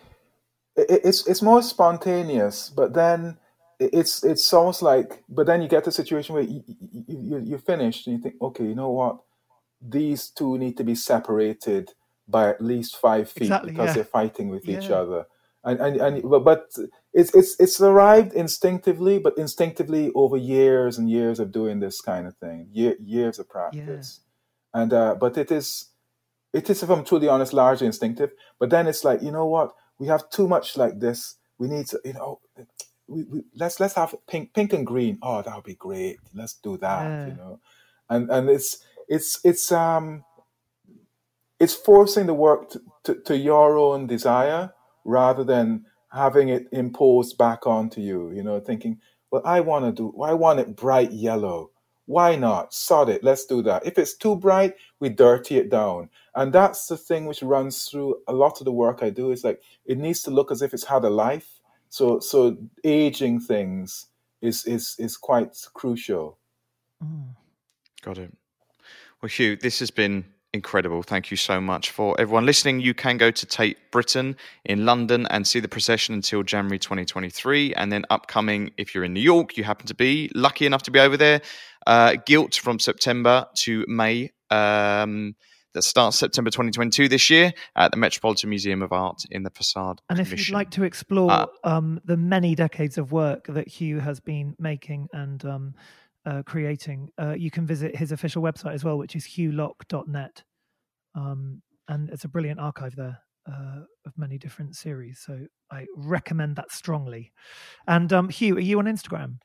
It, it's it's more spontaneous, but then. It's it's almost like, but then you get to a situation where you, you, you, you're finished and you think, okay, you know what? These two need to be separated by at least five feet exactly, because yeah. they're fighting with yeah. each other. And and, and but, but it's it's it's arrived instinctively, but instinctively over years and years of doing this kind of thing, year, years of practice. Yeah. And uh, but it is it is, if I'm truly honest, largely instinctive. But then it's like, you know what? We have too much like this. We need to, you know. We, we let's let's have pink pink and green. Oh, that would be great. Let's do that, yeah. you know. And and it's it's it's um it's forcing the work to, to, to your own desire rather than having it imposed back onto you, you know, thinking, well, I want to do I want it bright yellow. Why not? Sod it, let's do that. If it's too bright, we dirty it down. And that's the thing which runs through a lot of the work I do. Is like it needs to look as if it's had a life. So, so aging things is is is quite crucial. Mm. Got it. Well, Hugh, this has been incredible. Thank you so much. For everyone listening, you can go to Tate Britain in London and see the procession until January twenty twenty-three, and then upcoming, if you're in New York, you happen to be lucky enough to be over there. Uh, Guilt from September to May. Um, that starts September twenty twenty-two this year at the Metropolitan Museum of Art in the Facade And Commission. if you'd like to explore uh, um, the many decades of work that Hugh has been making and um, uh, creating, uh, you can visit his official website as well, which is hugh lock dot net. Um, and it's a brilliant archive there uh, of many different series. So I recommend that strongly. And um, Hugh, are you on Instagram?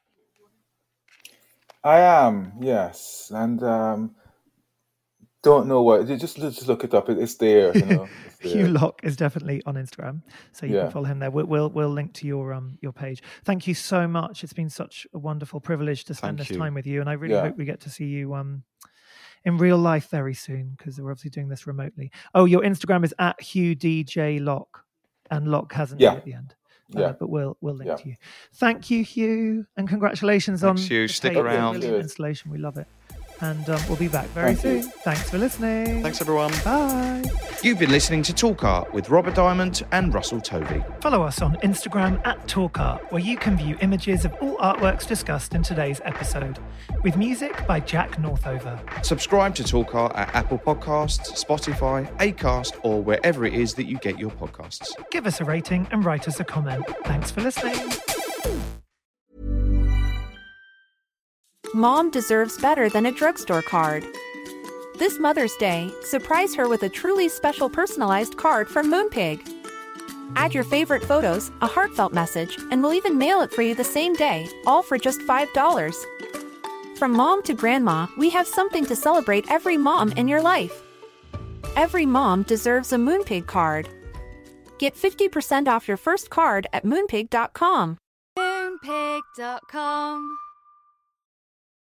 I am, yes. And... Um, Don't know what. Just just look it up. It's there. You know. It's there. Hugh Lock is definitely on Instagram, so you yeah. can follow him there. We'll, we'll we'll link to your um your page. Thank you so much. It's been such a wonderful privilege to spend Thank this you. time with you, and I really yeah. hope we get to see you um in real life very soon, because we're obviously doing this remotely. Oh, your Instagram is at Hugh D J Lock, and Lock hasn't yeah. at the end. Yeah, uh, but we'll we'll link yeah. to you. Thank you, Hugh, and congratulations Thanks, on Hugh. the Stick Tate around. Brilliant installation. We love it. And um, we'll be back very Thank soon. you. Thanks for listening. Thanks, everyone. Bye. You've been listening to Talk Art with Robert Diamond and Russell Tovey. Follow us on Instagram at Talk Art, where you can view images of all artworks discussed in today's episode, with music by Jack Northover. Subscribe to Talk Art at Apple Podcasts, Spotify, Acast, or wherever it is that you get your podcasts. Give us a rating and write us a comment. Thanks for listening. Mom deserves better than a drugstore card. This Mother's Day, surprise her with a truly special personalized card from Moonpig. Add your favorite photos, a heartfelt message, and we'll even mail it for you the same day, all for just five dollars. From mom to grandma, we have something to celebrate every mom in your life. Every mom deserves a Moonpig card. Get fifty percent off your first card at moonpig dot com. Moonpig dot com